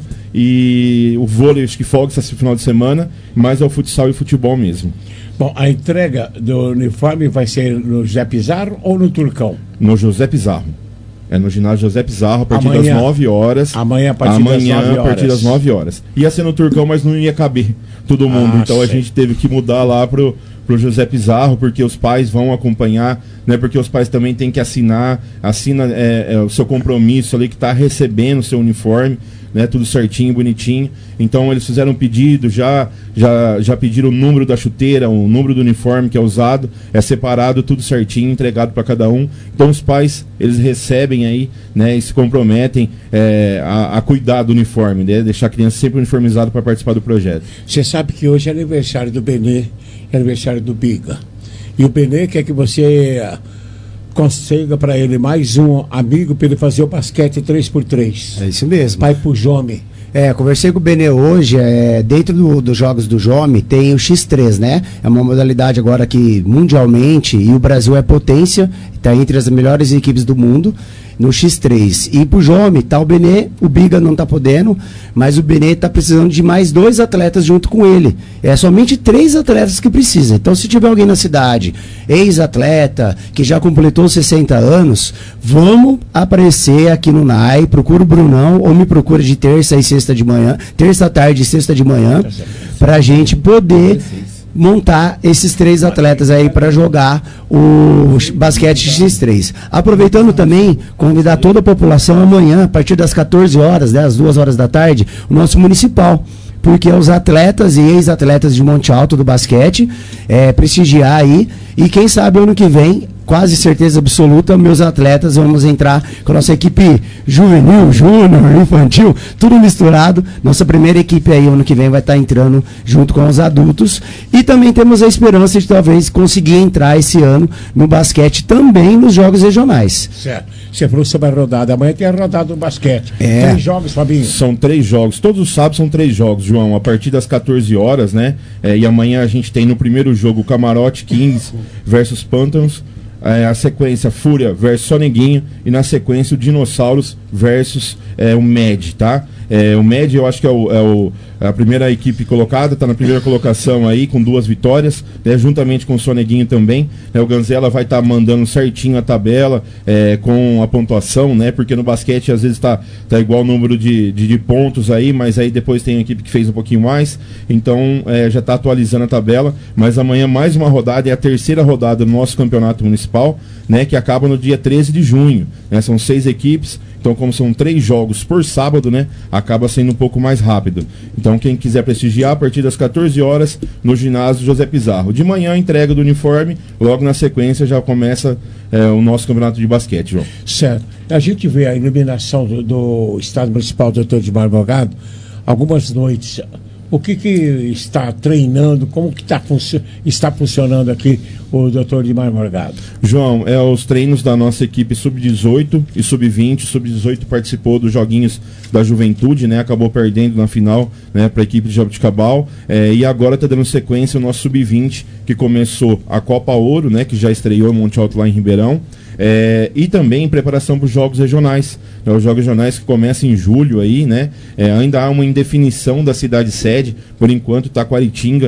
e o vôlei acho que folga esse final de semana, mas é o futsal e o futebol mesmo. Bom, a entrega do uniforme vai ser no José Pizarro ou no Turcão? No José Pizarro. É no ginásio José Pizarro, a partir amanhã, das nove horas. Amanhã a partir amanhã, das nove horas. a partir das nove horas. Ia ser no Turcão, mas não ia caber todo mundo. Ah, então sei. A gente teve que mudar lá pro, pro José Pizarro, porque os pais vão acompanhar, né? Porque os pais também têm que assinar, assina é, é, o seu compromisso ali que está recebendo o seu uniforme, né? Tudo certinho, bonitinho. Então eles fizeram um pedido, já, já, já pediram o número da chuteira, o número do uniforme que é usado, é separado, tudo certinho, entregado para cada um. Então os pais, eles recebem aí, né? E se comprometem é, a, a cuidar do uniforme, né? Deixar a criança sempre uniformizada para participar do projeto. Você sabe que hoje é aniversário do Benê, é aniversário do Biga. E o Benê quer que você consiga para ele mais um amigo para ele fazer o basquete três por três. É isso mesmo. Pai pro Jome. É, conversei com o Benê hoje, é, dentro do, dos jogos do Jome tem o xis três, né? É uma modalidade agora que mundialmente, e o Brasil é potência, está entre as melhores equipes do mundo, no xis três. E pro Jome tá o Benê, o Biga não tá podendo, mas o Benê tá precisando de mais dois atletas junto com ele. É somente três atletas que precisa. Então se tiver alguém na cidade, ex-atleta, que já completou sessenta anos, vamos aparecer aqui no N A I, procura o Brunão, ou me procura de terça e sexta de manhã, terça tarde e sexta de manhã, pra gente poder montar esses três atletas aí para jogar o basquete xis três. Aproveitando também, convidar toda a população amanhã, a partir das quatorze horas, né, às duas horas da tarde, o nosso municipal. Porque os atletas e ex-atletas de Monte Alto do basquete, é, prestigiar aí, e quem sabe ano que vem, quase certeza absoluta, meus atletas vamos entrar com a nossa equipe juvenil, júnior, infantil, tudo misturado. Nossa primeira equipe aí ano que vem vai estar entrando junto com os adultos. E também temos a esperança de talvez conseguir entrar esse ano no basquete também nos jogos regionais. Certo. Você falou sobre a rodada. Amanhã tem a rodada do basquete. É. Três jogos, Fabinho? São três jogos. Todos os sábados são três jogos, João. A partir das quatorze horas, né? É, e amanhã a gente tem no primeiro jogo o Camarote Kings versus Panthers. É, a sequência Fúria versus Soneguinho. E na sequência o Dinossauros versus é, o Med, tá? É, o Med eu acho que é, o, é o, a primeira equipe colocada, está na primeira colocação aí com duas vitórias, né, juntamente com o Soneguinho também. Né, o Ganzela vai estar tá mandando certinho a tabela é, com a pontuação, né, porque no basquete às vezes está tá igual o número de, de, de pontos aí, mas aí depois tem a equipe que fez um pouquinho mais, então é, já está atualizando a tabela. Mas amanhã mais uma rodada, é a terceira rodada do nosso campeonato municipal, né, que acaba no dia treze de junho. Né, são seis equipes. Então, como são três jogos por sábado, né, acaba sendo um pouco mais rápido. Então, quem quiser prestigiar, a partir das quatorze horas, no ginásio José Pizarro. De manhã, a entrega do uniforme, logo na sequência já começa é, o nosso campeonato de basquete, João. Certo. A gente vê a iluminação do, do Estado Municipal doutor Edmar Morgado, algumas noites. O que, que está treinando, como que tá funcio- está funcionando aqui o doutor Edmar Morgado? João, é os treinos da nossa equipe sub dezoito e sub vinte. sub dezoito participou dos joguinhos da juventude, né? Acabou perdendo na final, né, para a equipe de Jabuticabal. É, e agora está dando sequência o nosso sub vinte, que começou a Copa Ouro, né, que já estreou em Monte Alto lá em Ribeirão. É, e também em preparação para os jogos regionais, né, os jogos regionais que começam em julho aí, né, é, ainda há uma indefinição da cidade sede. Por enquanto Taquaritinga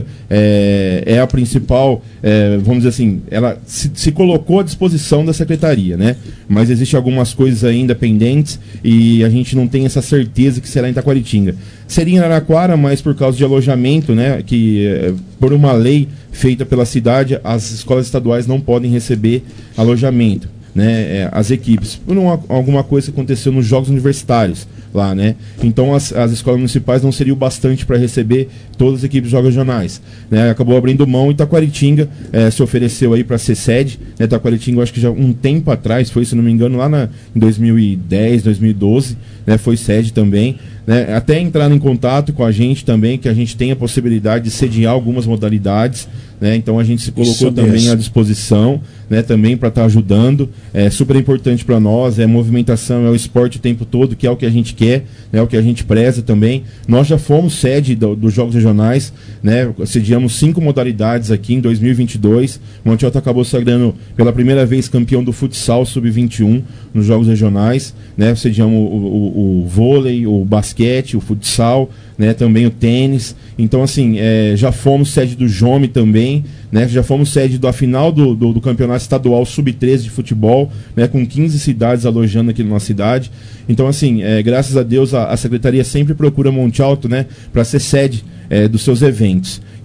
é, é a principal, é, vamos dizer assim, ela se, se colocou à disposição da secretaria, né, mas existem algumas coisas ainda pendentes e a gente não tem essa certeza que será em Taquaritinga. Seria em Araraquara, mas por causa de alojamento, né, que é, por uma lei feita pela cidade, as escolas estaduais não podem receber alojamento. Né, é, as equipes, por uma, alguma coisa que aconteceu nos jogos universitários lá, né? Então as, as escolas municipais não seriam bastante para receber todas as equipes de jogos regionais, né? Acabou abrindo mão e Taquaritinga é, se ofereceu aí para ser sede, né? Taquaritinga, eu acho que já um tempo atrás, foi, se não me engano, lá na, em dois mil e dez, dois mil e doze, né? Foi sede também, né? Até entrar em contato com a gente também, que a gente tem a possibilidade de sediar algumas modalidades, né? Então a gente se colocou Isso também mesmo. à disposição, né? Também para estar tá ajudando. É super importante para nós, é movimentação, é o esporte o tempo todo, que é o que a gente quer, né? O que a gente preza também. Nós já fomos sede do, dos jogos regionais, né? Sediamos cinco modalidades aqui em dois mil e vinte e dois. Monte Alto acabou sagrando pela primeira vez campeão do futsal sub vinte e um nos jogos regionais, né? Sediamos o, o, o vôlei, o basquete, o futsal, né? Também o tênis. Então, assim, é, já fomos sede do Jome também, né? Já fomos sede da final do, do, do campeonato estadual sub treze de futebol, né? Com quinze cidades alojando aqui na nossa cidade. Então, assim, é, graças a Deus a, a secretaria sempre procura Monte Alto, né? Para ser sede é, dos seus eventos.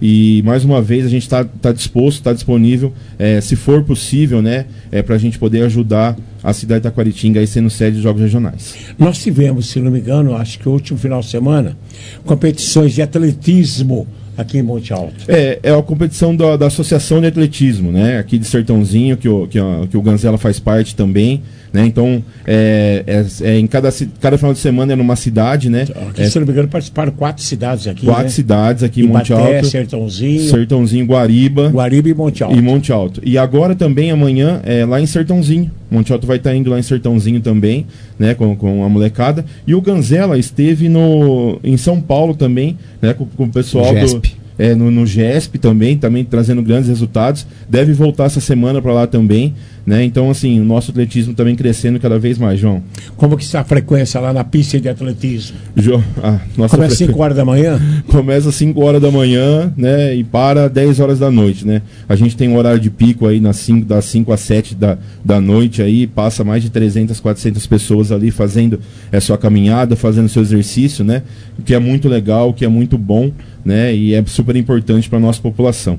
E mais uma vez a gente está tá disposto, está disponível, é, se for possível, né, é, para a gente poder ajudar a cidade de Taquaritinga aí sendo sede de jogos regionais. Nós tivemos, se não me engano, acho que o último final de semana, competições de atletismo aqui em Monte Alto. É, é a competição da, da Associação de Atletismo, né, aqui de Sertãozinho, que o, que, a, que o Ganzela faz parte também. Né? Então, é, é, é em cada, cada final de semana é numa cidade, né? Aqui, é, se não me engano, participaram quatro cidades aqui. Quatro né? cidades aqui em Monte Alto. Sertãozinho. Sertãozinho, Guariba. Guariba e Monte Alto. E Monte Alto. E agora também, amanhã, é lá em Sertãozinho. Monte Alto vai estar indo lá em Sertãozinho também, né? Com, com a molecada. E o Ganzela esteve no, em São Paulo também, né? Com, com o pessoal do... É, no, no G E S P também, também trazendo grandes resultados. Deve voltar essa semana para lá também, né? Então, assim, o nosso atletismo também crescendo cada vez mais, João. Como que está a frequência lá na pista de atletismo? Jo, ah, nossa Começa às cinco horas da manhã? Começa às cinco horas da manhã, né? E para dez horas da noite, né? A gente tem um horário de pico aí nas cinco, das cinco às sete da, da noite aí, passa mais de trezentas, quatrocentas pessoas ali fazendo a sua caminhada, fazendo seu exercício, né? O que é muito legal, o que é muito bom, né? E é super importante para a nossa população.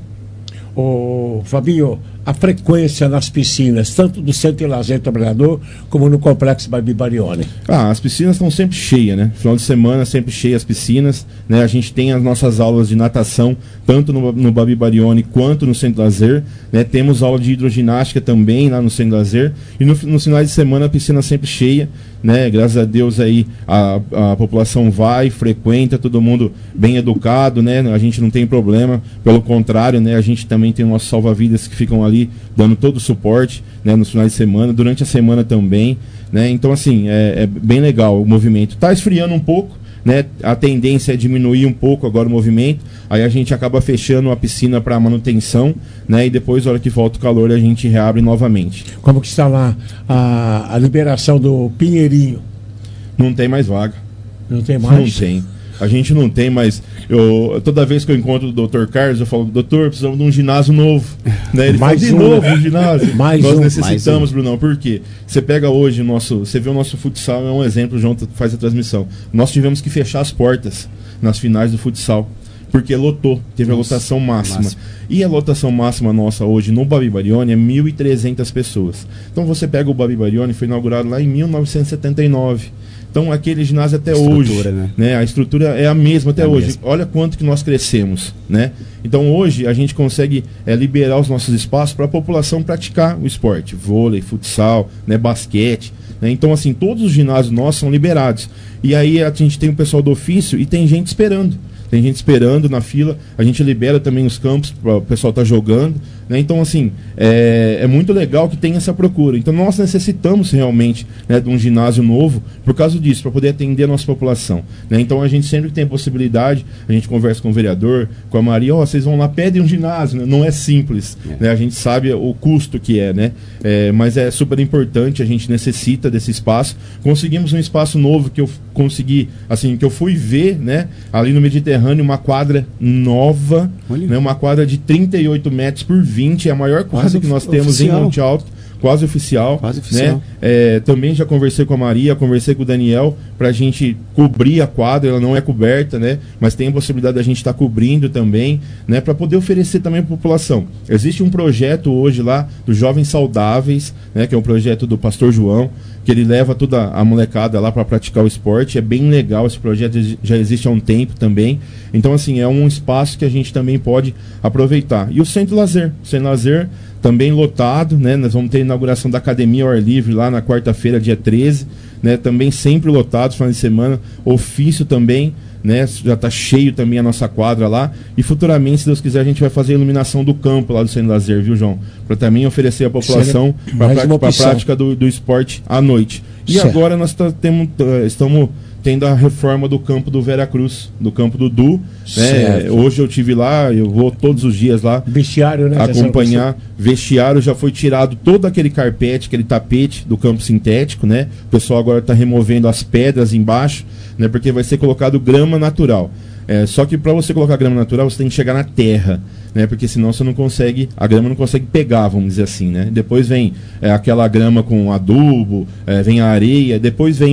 Ô, Fabinho, a frequência nas piscinas, tanto do Centro de Lazer Trabalhador, como no Complexo Babi Barione? Ah, as piscinas estão sempre cheias, né? Final de semana sempre cheias as piscinas, né? A gente tem as nossas aulas de natação, tanto no, no Babi Barione quanto no Centro de Lazer, né? Temos aula de hidroginástica também lá no Centro de Lazer, e no, nos finais de semana a piscina sempre cheia, né? Graças a Deus aí a, a população vai, frequenta, todo mundo bem educado, né? A gente não tem problema, pelo contrário, né? A gente também tem nossos salva-vidas que ficam ali dando todo o suporte, né? Nos finais de semana, durante a semana também, né? Então, assim, é, é bem legal o movimento. Tá esfriando um pouco, né? A tendência é diminuir um pouco agora o movimento, aí a gente acaba fechando a piscina para manutenção, né? E depois, na hora que volta o calor, a gente reabre novamente. Como que está lá a, a liberação do Pinheirinho? Não tem mais vaga. Não tem mais? Não tem. A gente não tem, mas eu, toda vez que eu encontro o doutor Carlos, eu falo, doutor, precisamos de um ginásio novo. Né? Ele mais fala, de um, novo né? um ginásio. Mais Nós um, necessitamos, mais um. Brunão, por quê? Você pega hoje o nosso, você vê o nosso futsal, é um exemplo, o João faz a transmissão. Nós tivemos que fechar as portas nas finais do futsal, porque lotou, teve nossa, a lotação máxima. máxima. E a lotação máxima nossa hoje no Babi Barione é mil e trezentas pessoas. Então você pega o Babi Barione, foi inaugurado lá em mil novecentos e setenta e nove. Então aquele ginásio até hoje, né? Né? A estrutura é a mesma até é hoje. Mesma. Olha quanto que nós crescemos, né? Então hoje a gente consegue é, liberar os nossos espaços para a população praticar o esporte, vôlei, futsal, né? Basquete, né? Então assim, todos os ginásios nossos são liberados. E aí a gente tem o pessoal do ofício e tem gente esperando. Tem gente esperando na fila, a gente libera também os campos para o pessoal estar tá jogando, né? Então, assim, é, é muito legal que tem essa procura. Então, nós necessitamos realmente, né, de um ginásio novo por causa disso, para poder atender a nossa população, né? Então, a gente sempre tem a possibilidade, a gente conversa com o vereador, com a Maria, ó, oh, vocês vão lá, pedem um ginásio, né? Não é simples, é. Né? A gente sabe o custo que é, né? É, mas é super importante, a gente necessita desse espaço. Conseguimos um espaço novo que eu consegui, assim, que eu fui ver, né, ali no Mediterrâneo, uma quadra nova, né, uma quadra de trinta e oito metros por vinte, é a maior quadra quase que nós temos oficial. Em Monte Alto, quase oficial. Quase oficial. Né? É, também já conversei com a Maria, conversei com o Daniel, para a gente cobrir a quadra, ela não é coberta, né, mas tem a possibilidade da gente estar tá cobrindo também, né, para poder oferecer também para a população. Existe um projeto hoje lá dos Jovens Saudáveis, né, que é um projeto do Pastor João, que ele leva toda a molecada lá para praticar o esporte. É bem legal, esse projeto já existe há um tempo também. Então, assim, é um espaço que a gente também pode aproveitar. E o Centro Lazer, o Centro Lazer também lotado, né? Nós vamos ter a inauguração da Academia ao Ar Livre lá na quarta-feira, dia treze, né? Também sempre lotado, final de semana, ofício também, né? Já está cheio também a nossa quadra lá. E futuramente, se Deus quiser, a gente vai fazer a iluminação do campo lá do Centro Lazer, viu, João? Para também oferecer à população para a prática do, do esporte à noite. E certo. Agora nós tá, temos, estamos tendo a reforma do campo do Vera Cruz, do campo do Du. Né? Hoje eu tive lá, eu vou todos os dias lá vestiário, né, acompanhar. Vestiário, já foi tirado todo aquele carpete, aquele tapete do campo sintético, né? O pessoal agora está removendo as pedras embaixo, né? Porque vai ser colocado grama natural. É, só que para você colocar grama natural, você tem que chegar na terra, né? Porque senão você não consegue, a grama não consegue pegar, vamos dizer assim, né? Depois vem é, aquela grama com adubo, é, vem a areia, depois vem o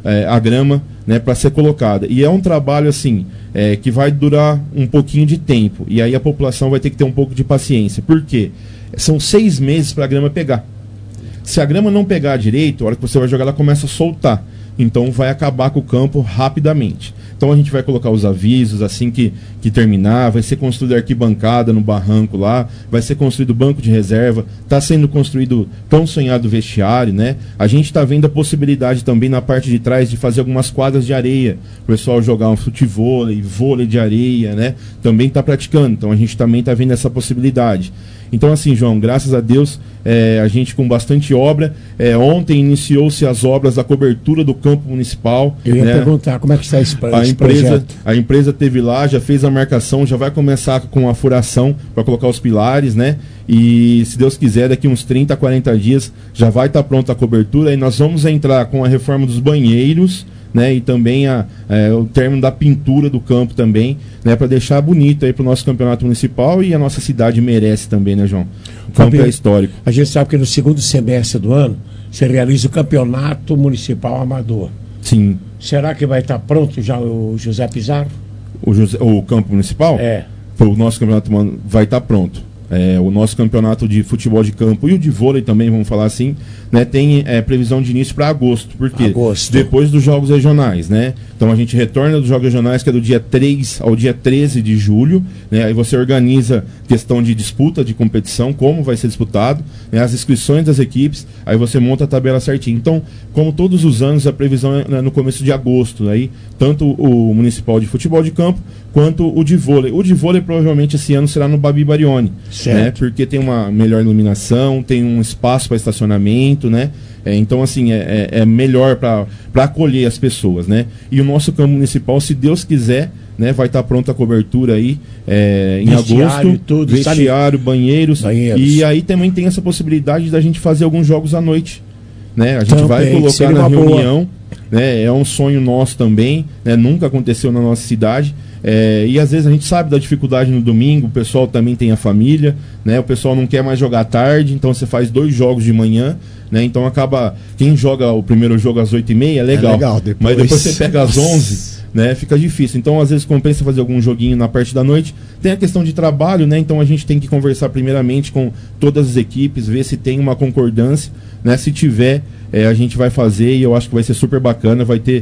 é, a grama, né, para ser colocada. E é um trabalho assim é, que vai durar um pouquinho de tempo. E aí a população vai ter que ter um pouco de paciência. Por quê? São seis meses para a grama pegar. Se a grama não pegar direito, a hora que você vai jogar, ela começa a soltar. Então vai acabar com o campo rapidamente. Então a gente vai colocar os avisos assim que, que terminar, vai ser construída arquibancada no barranco lá, vai ser construído banco de reserva, está sendo construído tão sonhado vestiário, né? A gente está vendo a possibilidade também na parte de trás de fazer algumas quadras de areia, o pessoal jogar um futevôlei, vôlei de areia, né? Também está praticando, então a gente também está vendo essa possibilidade. Então assim, João, graças a Deus, é, a gente com bastante obra, é, ontem iniciou-se as obras da cobertura do campo municipal. Eu ia né? perguntar como é que está esse, a esse empresa, projeto. A empresa teve lá, já fez a marcação, já vai começar com a furação para colocar os pilares, né? E se Deus quiser, daqui uns trinta, quarenta dias já vai estar tá pronta a cobertura e nós vamos entrar com a reforma dos banheiros, né, e também a, é, o término da pintura do campo também, né, para deixar bonito aí para o nosso campeonato municipal, e a nossa cidade merece também, né, João? O campo é histórico. A gente sabe que no segundo semestre do ano você realiza o campeonato municipal amador. Sim. Será que vai estar pronto já o José Pizarro? O, José, o campo municipal? É. O nosso campeonato vai estar pronto. É, o nosso campeonato de futebol de campo e o de vôlei também, vamos falar assim, né, tem é, previsão de início para agosto, porque agosto. Depois dos jogos regionais, né? Então a gente retorna dos jogos regionais, que é do dia três ao dia treze de julho, né? Aí você organiza questão de disputa, de competição, como vai ser disputado, né? As inscrições das equipes, aí você monta a tabela certinho. Então, como todos os anos, a previsão é no começo de agosto, aí tanto o municipal de futebol de campo quanto o de vôlei. O de vôlei provavelmente esse ano será no Babi Barioni, né? Porque tem uma melhor iluminação, tem um espaço para estacionamento, né? É, então, assim, é, é, é melhor para acolher as pessoas, né? E o nosso campo municipal, se Deus quiser, né, vai estar tá pronta a cobertura aí é, em vestiário, agosto. Tudo, vestiário, banheiros, banheiros. E aí também tem essa possibilidade da gente fazer alguns jogos à noite, né? A gente também vai colocar na reunião, né? É um sonho nosso também, né? Nunca aconteceu na nossa cidade. É, e às vezes a gente sabe da dificuldade no domingo, o pessoal também tem a família, né? O pessoal não quer mais jogar à tarde, então você faz dois jogos de manhã, né? Então acaba, quem joga o primeiro jogo às oito e meia é legal, é legal depois... mas depois você pega às onze, né? Fica difícil. Então às vezes compensa fazer algum joguinho na parte da noite. Tem a questão de trabalho, né? Então a gente tem que conversar primeiramente com todas as equipes, ver se tem uma concordância, né? Se tiver, é, a gente vai fazer, e eu acho que vai ser super bacana, vai ter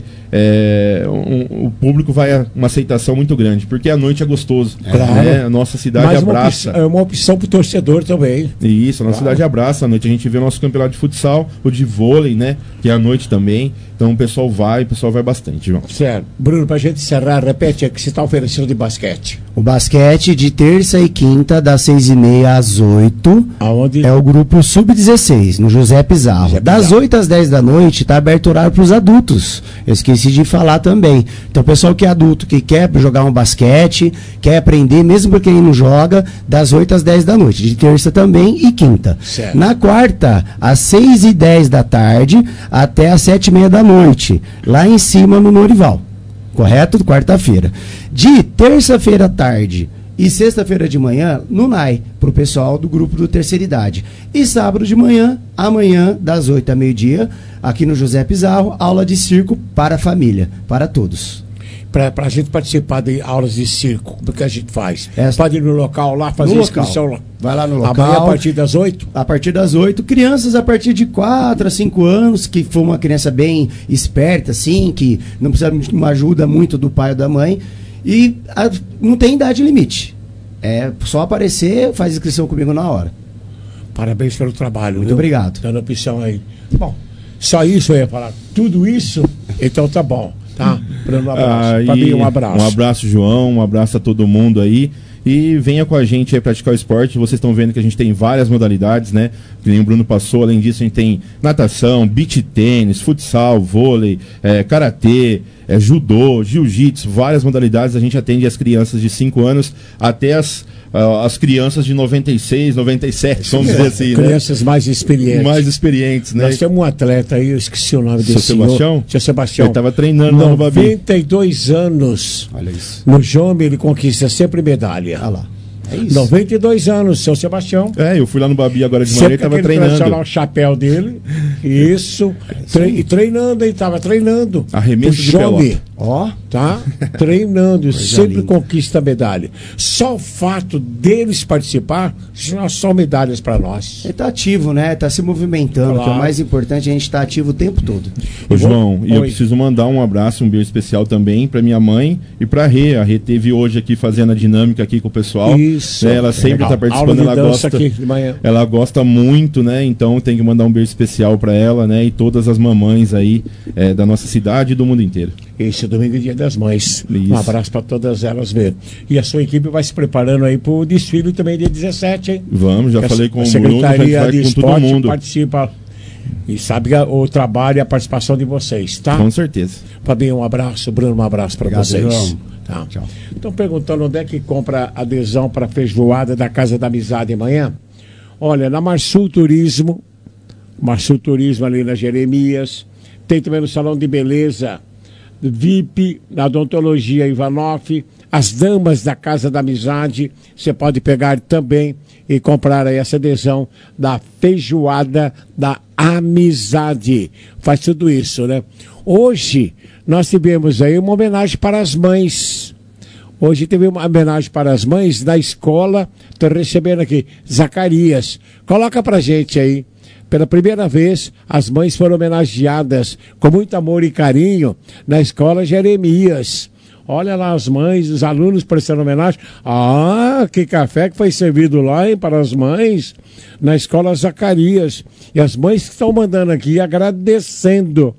é, um, o público vai uma aceitação muito grande, porque a noite é gostoso, claro. Né? A nossa cidade Mas abraça. É uma opção para o torcedor também. Isso, a nossa claro. cidade abraça a noite. A gente vê o nosso campeonato de futsal, o de vôlei, né? Que é à noite também. Então o pessoal vai, o pessoal vai bastante, João. Certo. Bruno, para a gente encerrar, repete o que você está oferecendo de basquete. O basquete de terça e quinta, das seis e meia às oito. Aonde? É o grupo sub dezesseis, no José Pizarro. José Pizarro. Das oito às dez da noite, está aberto horário para os adultos. Eu esqueci de falar também. Então, o pessoal que é adulto, que quer jogar um basquete, quer aprender, mesmo porque ele não joga, das oito às dez da noite. De terça também e quinta. Certo. Na quarta, às seis e dez da tarde, até às sete e meia da noite. Lá em cima, no Norival. Correto? Quarta-feira. De terça-feira à tarde e sexta-feira de manhã, no N A I, para o pessoal do grupo do Terceira Idade. E sábado de manhã, amanhã, das oito ao meio-dia, aqui no José Pizarro, aula de circo para a família, para todos. Para a gente participar de aulas de circo, como que a gente faz? Essa... Pode ir no local lá, fazer inscrição lá. Vai lá no local. Amanhã a partir das oito? A partir das oito. Crianças a partir de quatro a cinco anos, que for uma criança bem esperta, assim, que não precisa de uma ajuda muito do pai ou da mãe. E a, não tem idade limite. É só aparecer, faz inscrição comigo na hora. Parabéns pelo trabalho. Muito viu? obrigado. Dando opção aí. Bom, só isso eu ia falar. Tudo isso, então tá bom. Tá? Um abraço. Aí, Fabinho, um abraço. Um abraço, João. Um abraço a todo mundo aí. E venha com a gente aí praticar o esporte. Vocês estão vendo que a gente tem várias modalidades, né? Que nem o Bruno passou. Além disso, a gente tem natação, beach tênis, futsal, vôlei, é, karatê, é, judô, jiu-jitsu, várias modalidades. A gente atende as crianças de cinco anos até as, uh, as crianças de noventa e seis, noventa e sete, vamos dizer assim, crianças né? mais experientes. Mais experientes, né? Nós temos um atleta aí, eu esqueci o nome desse Seu Sebastião? Seu Sebastião. Ele estava treinando lá no Babi. noventa e dois anos. Olha isso. No Jome ele conquista sempre medalha. Olha lá. É isso. noventa e dois anos, seu Sebastião. É, eu fui lá no Babi agora de manhã e tava treinando. Lá o chapéu dele. Isso. Tre e treinando, ele tava treinando. Arremesso de pelota. Ó, tá? Treinando, sempre linda. Conquista medalha. Só o fato deles participar já são medalhas para nós. Ele tá ativo, né? Tá se movimentando, claro. Que é o mais importante, a gente tá ativo o tempo todo. Ô, João, e eu preciso mandar um abraço, um beijo especial também para minha mãe e pra Rê. A Rê teve hoje aqui fazendo a dinâmica aqui com o pessoal. Isso. Né? Ela sempre está participando, ela gosta, aqui de manhã. Ela gosta muito, né? Então tem que mandar um beijo especial para ela, né? E todas as mamães aí é, da nossa cidade e do mundo inteiro. Esse domingo é Dia das Mães. Isso. Um abraço para todas elas mesmo. E a sua equipe vai se preparando aí para o desfile também dia dezessete, hein? Vamos, já que falei a, com a o Bruno, a gente vai de com Esporte todo mundo. Participa e sabe o trabalho e a participação de vocês, tá? Com certeza. Fabinho, um abraço. Bruno, um abraço para vocês. João. Tá. Tchau. Estão perguntando onde é que compra adesão para a feijoada da Casa da Amizade amanhã? Olha, na Marsul Turismo, Marsul Turismo ali na Jeremias, tem também no Salão de Beleza V I P, na Odontologia Ivanoff, as damas da Casa da Amizade, você pode pegar também e comprar aí essa adesão da feijoada da Amizade. Faz tudo isso, né? Hoje nós tivemos aí uma homenagem para as mães. Hoje teve uma homenagem para as mães da escola. Estou recebendo aqui, Zacarias. Coloca pra gente aí. Pela primeira vez, as mães foram homenageadas com muito amor e carinho na escola Jeremias. Olha lá as mães, os alunos prestando homenagem. Ah, que café que foi servido lá, hein, para as mães na escola Zacarias. E as mães que estão mandando aqui, agradecendo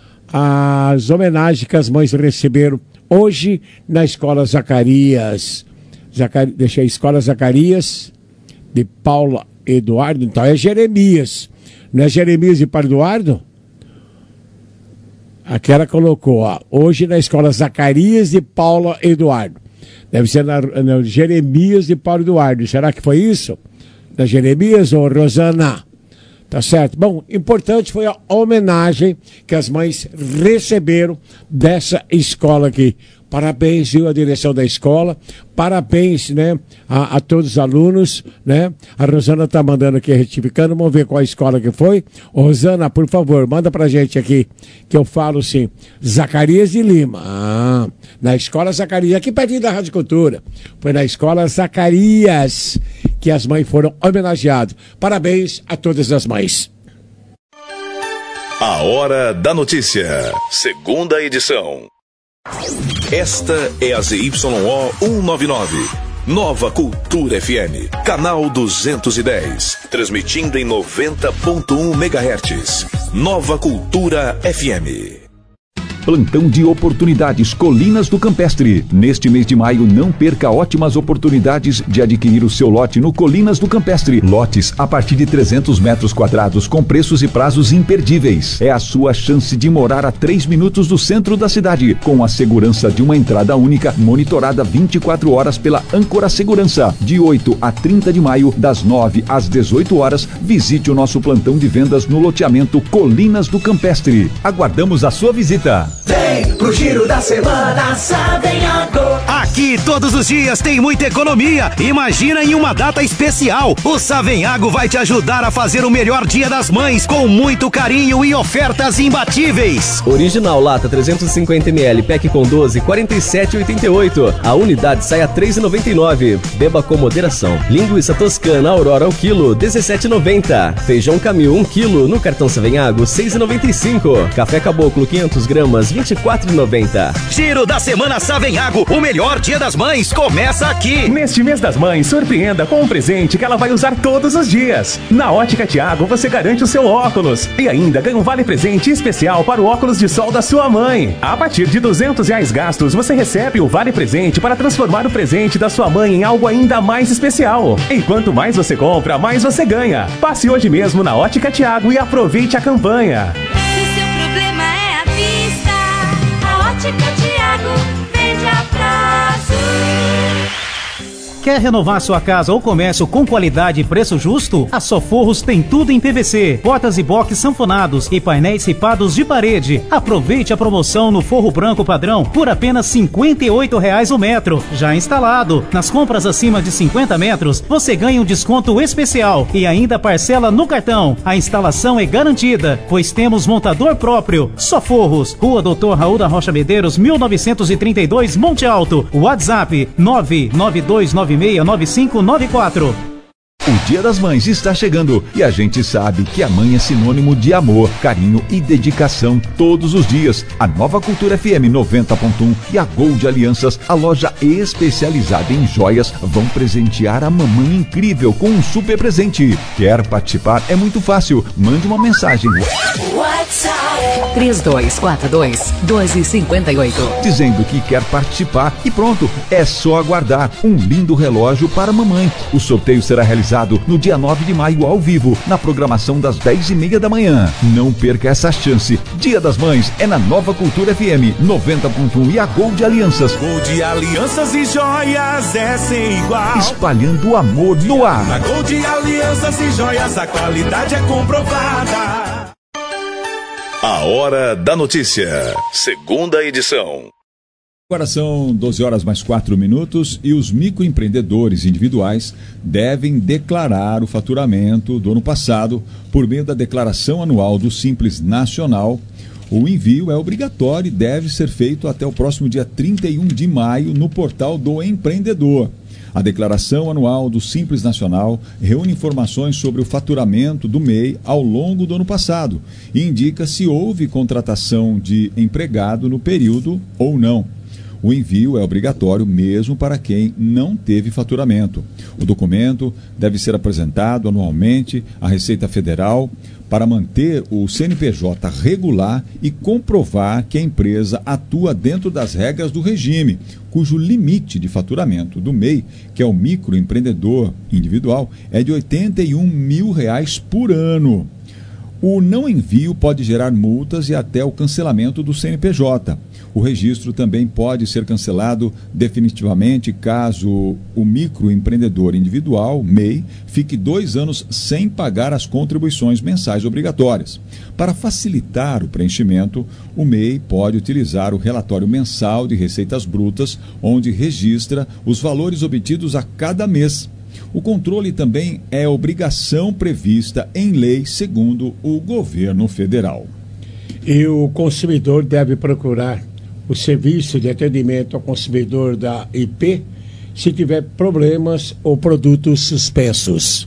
as homenagens que as mães receberam hoje na escola Zacarias. Zacari... Deixa a escola Zacarias de Paula Eduardo, então é Jeremias. Não é Jeremias e Paulo Eduardo? Aqui ela colocou, ó, hoje na escola Zacarias de Paula Eduardo. Deve ser na, na Jeremias de Paulo Eduardo. Será que foi isso? Da Jeremias ou Rosana? Tá certo? Bom, importante foi a homenagem que as mães receberam dessa escola aqui. Parabéns, viu, a direção da escola. Parabéns, né, a, a todos os alunos, né? A Rosana tá mandando aqui, retificando. Vamos ver qual a escola que foi. Ô, Rosana, por favor, manda pra gente aqui, que eu falo sim. Zacarias de Lima. Ah, na escola Zacarias, aqui pertinho da Rádio Cultura. Foi na escola Zacarias que as mães foram homenageadas. Parabéns a todas as mães. A Hora da Notícia, segunda edição. Esta é a Z Y O cento e noventa e nove, Nova Cultura F M, canal duzentos e dez, transmitindo em noventa ponto um megahertz. Nova Cultura F M. Plantão de oportunidades Colinas do Campestre. Neste mês de maio, não perca ótimas oportunidades de adquirir o seu lote no Colinas do Campestre. Lotes a partir de trezentos metros quadrados com preços e prazos imperdíveis. É a sua chance de morar a três minutos do centro da cidade, com a segurança de uma entrada única, monitorada vinte e quatro horas pela Âncora Segurança. De oito a trinta de maio, das nove às dezoito horas, visite o nosso plantão de vendas no loteamento Colinas do Campestre. Aguardamos a sua visita. Vem pro giro da semana, Savenhago. Aqui todos os dias tem muita economia. Imagina em uma data especial. O Savenhago vai te ajudar a fazer o melhor Dia das Mães com muito carinho e ofertas imbatíveis. Original lata trezentos e cinquenta mililitros, pack com doze, quarenta e sete reais e oitenta e oito centavos. A unidade sai a três reais e noventa e nove centavos. Beba com moderação. Linguiça toscana Aurora ao quilo, dezessete reais e noventa centavos. Feijão Camil um quilo no cartão Savenhago, seis reais e noventa e cinco centavos. Café Caboclo quinhentas gramas, vinte e quatro reais e noventa centavos. Giro da Semana Savenhago, o melhor Dia das Mães começa aqui. Neste mês das mães, surpreenda com um presente que ela vai usar todos os dias. Na Ótica Tiago você garante o seu óculos e ainda ganha um vale presente especial para o óculos de sol da sua mãe. A partir de duzentos reais gastos, você recebe o vale presente para transformar o presente da sua mãe em algo ainda mais especial. E quanto mais você compra, mais você ganha. Passe hoje mesmo na Ótica Tiago e aproveite a campanha. Se seu problema é a vista, a Ótica Tiago vende a prazo. Quer renovar sua casa ou comércio com qualidade e preço justo? A Soforros tem tudo em P V C, portas e box sanfonados e painéis ripados de parede. Aproveite a promoção no forro branco padrão por apenas cinquenta e oito reais o metro, já instalado. Nas compras acima de cinquenta metros, você ganha um desconto especial e ainda parcela no cartão. A instalação é garantida, pois temos montador próprio. Soforros, Rua doutor Raul da Rocha Medeiros, mil novecentos e trinta e dois, Monte Alto. WhatsApp nove nove dois nove seis nove cinco nove quatro. O Dia das Mães está chegando e a gente sabe que a mãe é sinônimo de amor, carinho e dedicação todos os dias. A Nova Cultura F M noventa ponto um e a Gold Alianças, a loja especializada em joias, vão presentear a mamãe incrível com um super presente. Quer participar? É muito fácil. Mande uma mensagem. WhatsApp três dois quatro dois, dois cinco oito. Dizendo que quer participar e pronto, é só aguardar um lindo relógio para a mamãe. O sorteio será realizado no dia nove de maio ao vivo, na programação das dez e meia da manhã. Não perca essa chance. Dia das Mães é na Nova Cultura F M noventa ponto um e a Gold Alianças. Gold Alianças e joias é sem igual. Espalhando o amor no ar. Na Gold Alianças e joias a qualidade é comprovada. A Hora da Notícia, segunda edição. Agora são doze horas mais quatro minutos e os microempreendedores individuais devem declarar o faturamento do ano passado por meio da declaração anual do Simples Nacional. O envio é obrigatório e deve ser feito até o próximo dia trinta e um de maio no portal do empreendedor. A declaração anual do Simples Nacional reúne informações sobre o faturamento do M E I ao longo do ano passado e indica se houve contratação de empregado no período ou não. O envio é obrigatório mesmo para quem não teve faturamento. O documento deve ser apresentado anualmente à Receita Federal para manter o C N P J regular e comprovar que a empresa atua dentro das regras do regime, cujo limite de faturamento do M E I, que é o microempreendedor individual, é de oitenta e um mil reais por ano. O não envio pode gerar multas e até o cancelamento do C N P J. O registro também pode ser cancelado definitivamente caso o microempreendedor individual, M E I, fique dois anos sem pagar as contribuições mensais obrigatórias. Para facilitar o preenchimento, o M E I pode utilizar o relatório mensal de receitas brutas, onde registra os valores obtidos a cada mês. O controle também é obrigação prevista em lei, segundo o governo federal. E o consumidor deve procurar o serviço de atendimento ao consumidor da I P se tiver problemas ou produtos suspensos.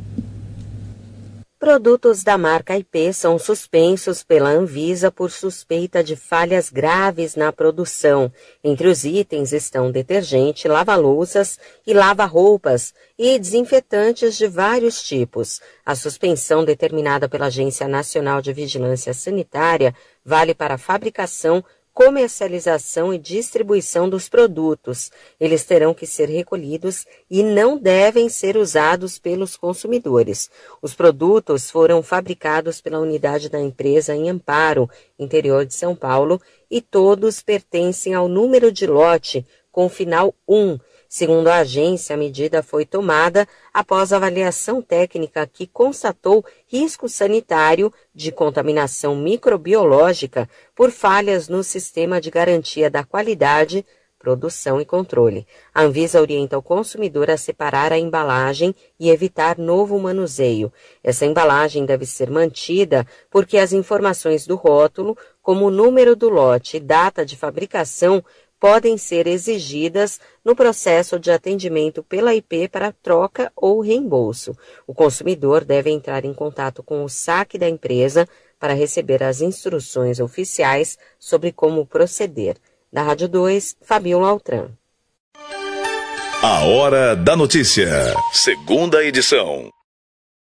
Produtos da marca I P são suspensos pela Anvisa por suspeita de falhas graves na produção. Entre os itens estão detergente, lava-louças e lava-roupas e desinfetantes de vários tipos. A suspensão determinada pela Agência Nacional de Vigilância Sanitária vale para a fabricação, comercialização e distribuição dos produtos. Eles terão que ser recolhidos e não devem ser usados pelos consumidores. Os produtos foram fabricados pela unidade da empresa em Amparo, interior de São Paulo, e todos pertencem ao número de lote com final um. Segundo a agência, a medida foi tomada após avaliação técnica que constatou risco sanitário de contaminação microbiológica por falhas no sistema de garantia da qualidade, produção e controle. A Anvisa orienta o consumidor a separar a embalagem e evitar novo manuseio. Essa embalagem deve ser mantida porque as informações do rótulo, como o número do lote e data de fabricação, podem ser exigidas no processo de atendimento pela I P para troca ou reembolso. O consumidor deve entrar em contato com o saque da empresa para receber as instruções oficiais sobre como proceder. Da Rádio dois, Fabiola Altran. A Hora da Notícia, segunda edição.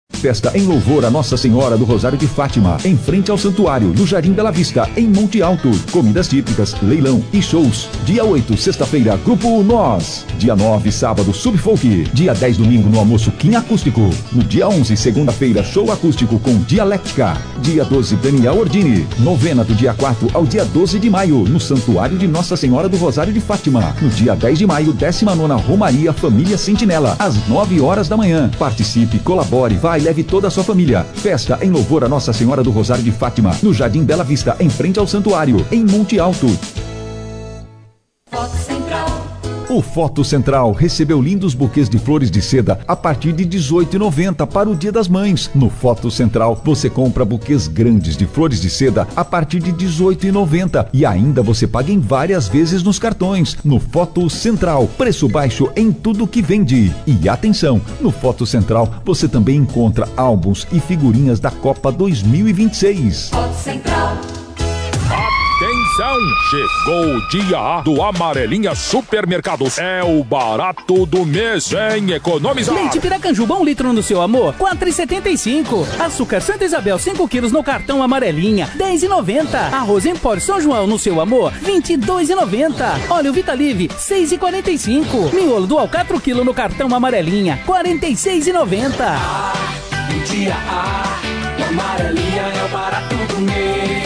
Festa em louvor a Nossa Senhora do Rosário de Fátima, em frente ao santuário, no Jardim Bela Vista, em Monte Alto. Comidas típicas, leilão e shows. Dia oito, sexta-feira, Grupo Nós. Dia nove, sábado, Subfolk. Dia dez, domingo, no almoço, Kim Acústico. No dia onze, segunda-feira, show acústico com Dialéctica. Dia doze, Daniel Ordini. Novena do dia quatro ao dia doze de maio, no Santuário de Nossa Senhora do Rosário de Fátima. No dia dez de maio, décima nona Romaria Família Sentinela, às nove horas da manhã. Participe, colabore, vai, leve toda a sua família. Festa em louvor a Nossa Senhora do Rosário de Fátima, no Jardim Bela Vista, em frente ao santuário, em Monte Alto. Foto Central. O Foto Central recebeu lindos buquês de flores de seda a partir de dezoito reais e noventa centavos para o Dia das Mães. No Foto Central você compra buquês grandes de flores de seda a partir de dezoito reais e noventa centavos e ainda você paga em várias vezes nos cartões. No Foto Central, preço baixo em tudo que vende. E atenção, no Foto Central você também encontra álbuns e figurinhas da Copa dois mil e vinte e seis. Foto Central. Atenção! Chegou o dia A do Amarelinha Supermercados. É o barato do mês, hein? Economizar! Leite Piracanjuba, um litro no seu amor, quatro reais e setenta e cinco centavos. Açúcar Santa Isabel, cinco quilos no cartão Amarelinha, dez reais e noventa centavos. Arroz Empório São João no seu amor, vinte e dois reais e noventa centavos. Óleo Vitalive, seis reais e quarenta e cinco centavos. Miolo Dual, quatro quilos no cartão Amarelinha, quarenta e seis reais e noventa centavos. O dia A, o Amarelinha é o barato do mês.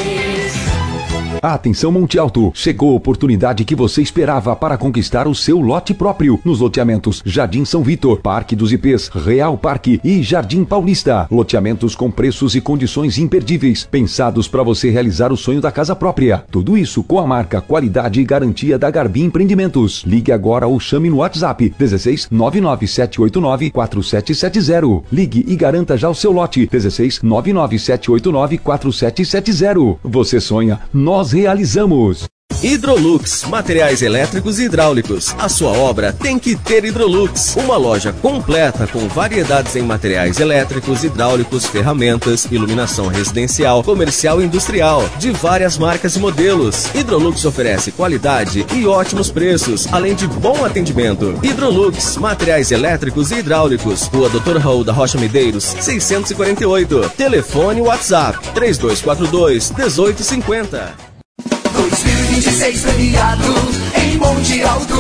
Atenção Monte Alto, chegou a oportunidade que você esperava para conquistar o seu lote próprio nos loteamentos Jardim São Vitor, Parque dos I Pês, Real Parque e Jardim Paulista. Loteamentos com preços e condições imperdíveis, pensados para você realizar o sonho da casa própria. Tudo isso com a marca, qualidade e garantia da Garbi Empreendimentos. Ligue agora ou chame no WhatsApp dezesseis nove nove sete oito nove quatro sete sete zero. Ligue e garanta já o seu lote dezesseis nove nove sete oito nove quatro sete sete zero. Você sonha, nós realizamos. Hidrolux, materiais elétricos e hidráulicos. A sua obra tem que ter Hidrolux. Uma loja completa com variedades em materiais elétricos, hidráulicos, ferramentas, iluminação residencial, comercial e industrial, de várias marcas e modelos. Hidrolux oferece qualidade e ótimos preços, além de bom atendimento. Hidrolux, materiais elétricos e hidráulicos. Rua doutor Raul da Rocha Medeiros, seiscentos e quarenta e oito. Telefone WhatsApp três dois quatro dois, um oito cinco zero. dois mil e vinte e seis premiado em Monte Alto.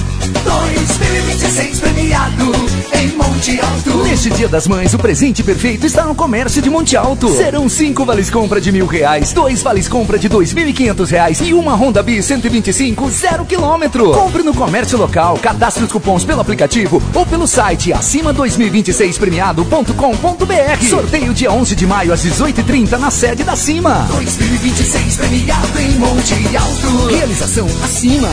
dois mil e vinte e seis premiado em Monte Alto. Neste Dia das Mães, o presente perfeito está no comércio de Monte Alto. Serão cinco vales compra de mil reais, dois vales compra de dois mil e quinhentos reais e uma Honda Bis cento e vinte e cinco zero quilômetro. Compre no comércio local, cadastre os cupons pelo aplicativo ou pelo site acima dois mil e vinte e seis premiado ponto com ponto br. Sorteio dia onze de maio às dezoito e trinta na sede da Cima. dois mil e vinte e seis premiado em Monte Alto. Realização acima.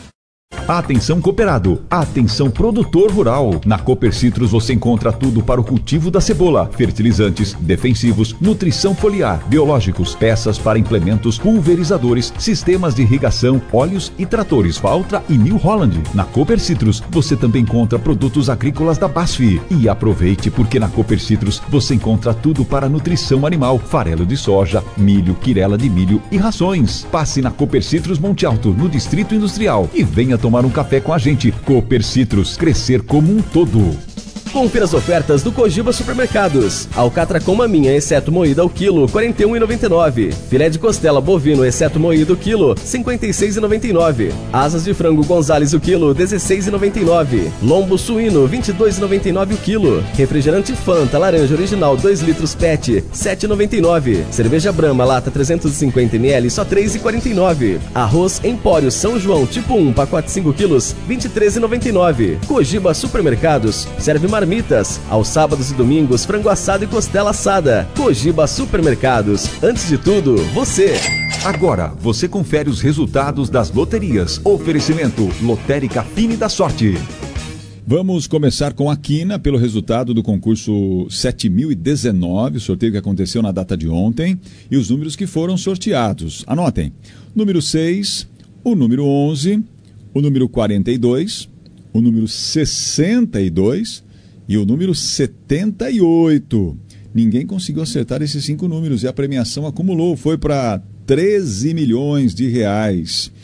Atenção cooperado, atenção produtor rural. Na Cooper Citrus você encontra tudo para o cultivo da cebola, fertilizantes, defensivos, nutrição foliar, biológicos, peças para implementos, pulverizadores, sistemas de irrigação, óleos e tratores Valtra e New Holland. Na Cooper Citrus você também encontra produtos agrícolas da B A S F. E aproveite porque na Cooper Citrus você encontra tudo para nutrição animal, farelo de soja, milho, quirela de milho e rações. Passe na Cooper Citrus Monte Alto, no Distrito Industrial, e venha tomar um café com a gente. Cooper Citrus, crescer como um todo. Confira as ofertas do Cogiba Supermercados. Alcatra com maminha, exceto moída ao quilo, quarenta e um reais e noventa e nove centavos. Filé de costela bovino, exceto moído, quilo, cinquenta e seis reais e noventa e nove centavos. Asas de frango Gonzales, o quilo, dezesseis reais e noventa e nove centavos. Lombo suíno, vinte e dois reais e noventa e nove centavos o quilo. Refrigerante Fanta, laranja original, dois litros P E T, sete reais e noventa e nove centavos. Cerveja Brahma, lata trezentos e cinquenta mililitros, só três reais e quarenta e nove centavos. Arroz Empório São João, tipo um, pacote cinco quilos, vinte e três reais e noventa e nove centavos. Cogiba Supermercados, serve marmitas. Aos sábados e domingos, frango assado e costela assada. Cogiba Supermercados. Antes de tudo, você. Agora, você confere os resultados das loterias. Oferecimento Lotérica Fine da Sorte. Vamos começar com a quina pelo resultado do concurso sete mil e dezenove, o sorteio que aconteceu na data de ontem, e os números que foram sorteados. Anotem: número seis, o número onze, o número quarenta e dois, o número sessenta e dois e o número setenta e oito. Ninguém conseguiu acertar esses cinco números e a premiação acumulou, foi para treze milhões de reais.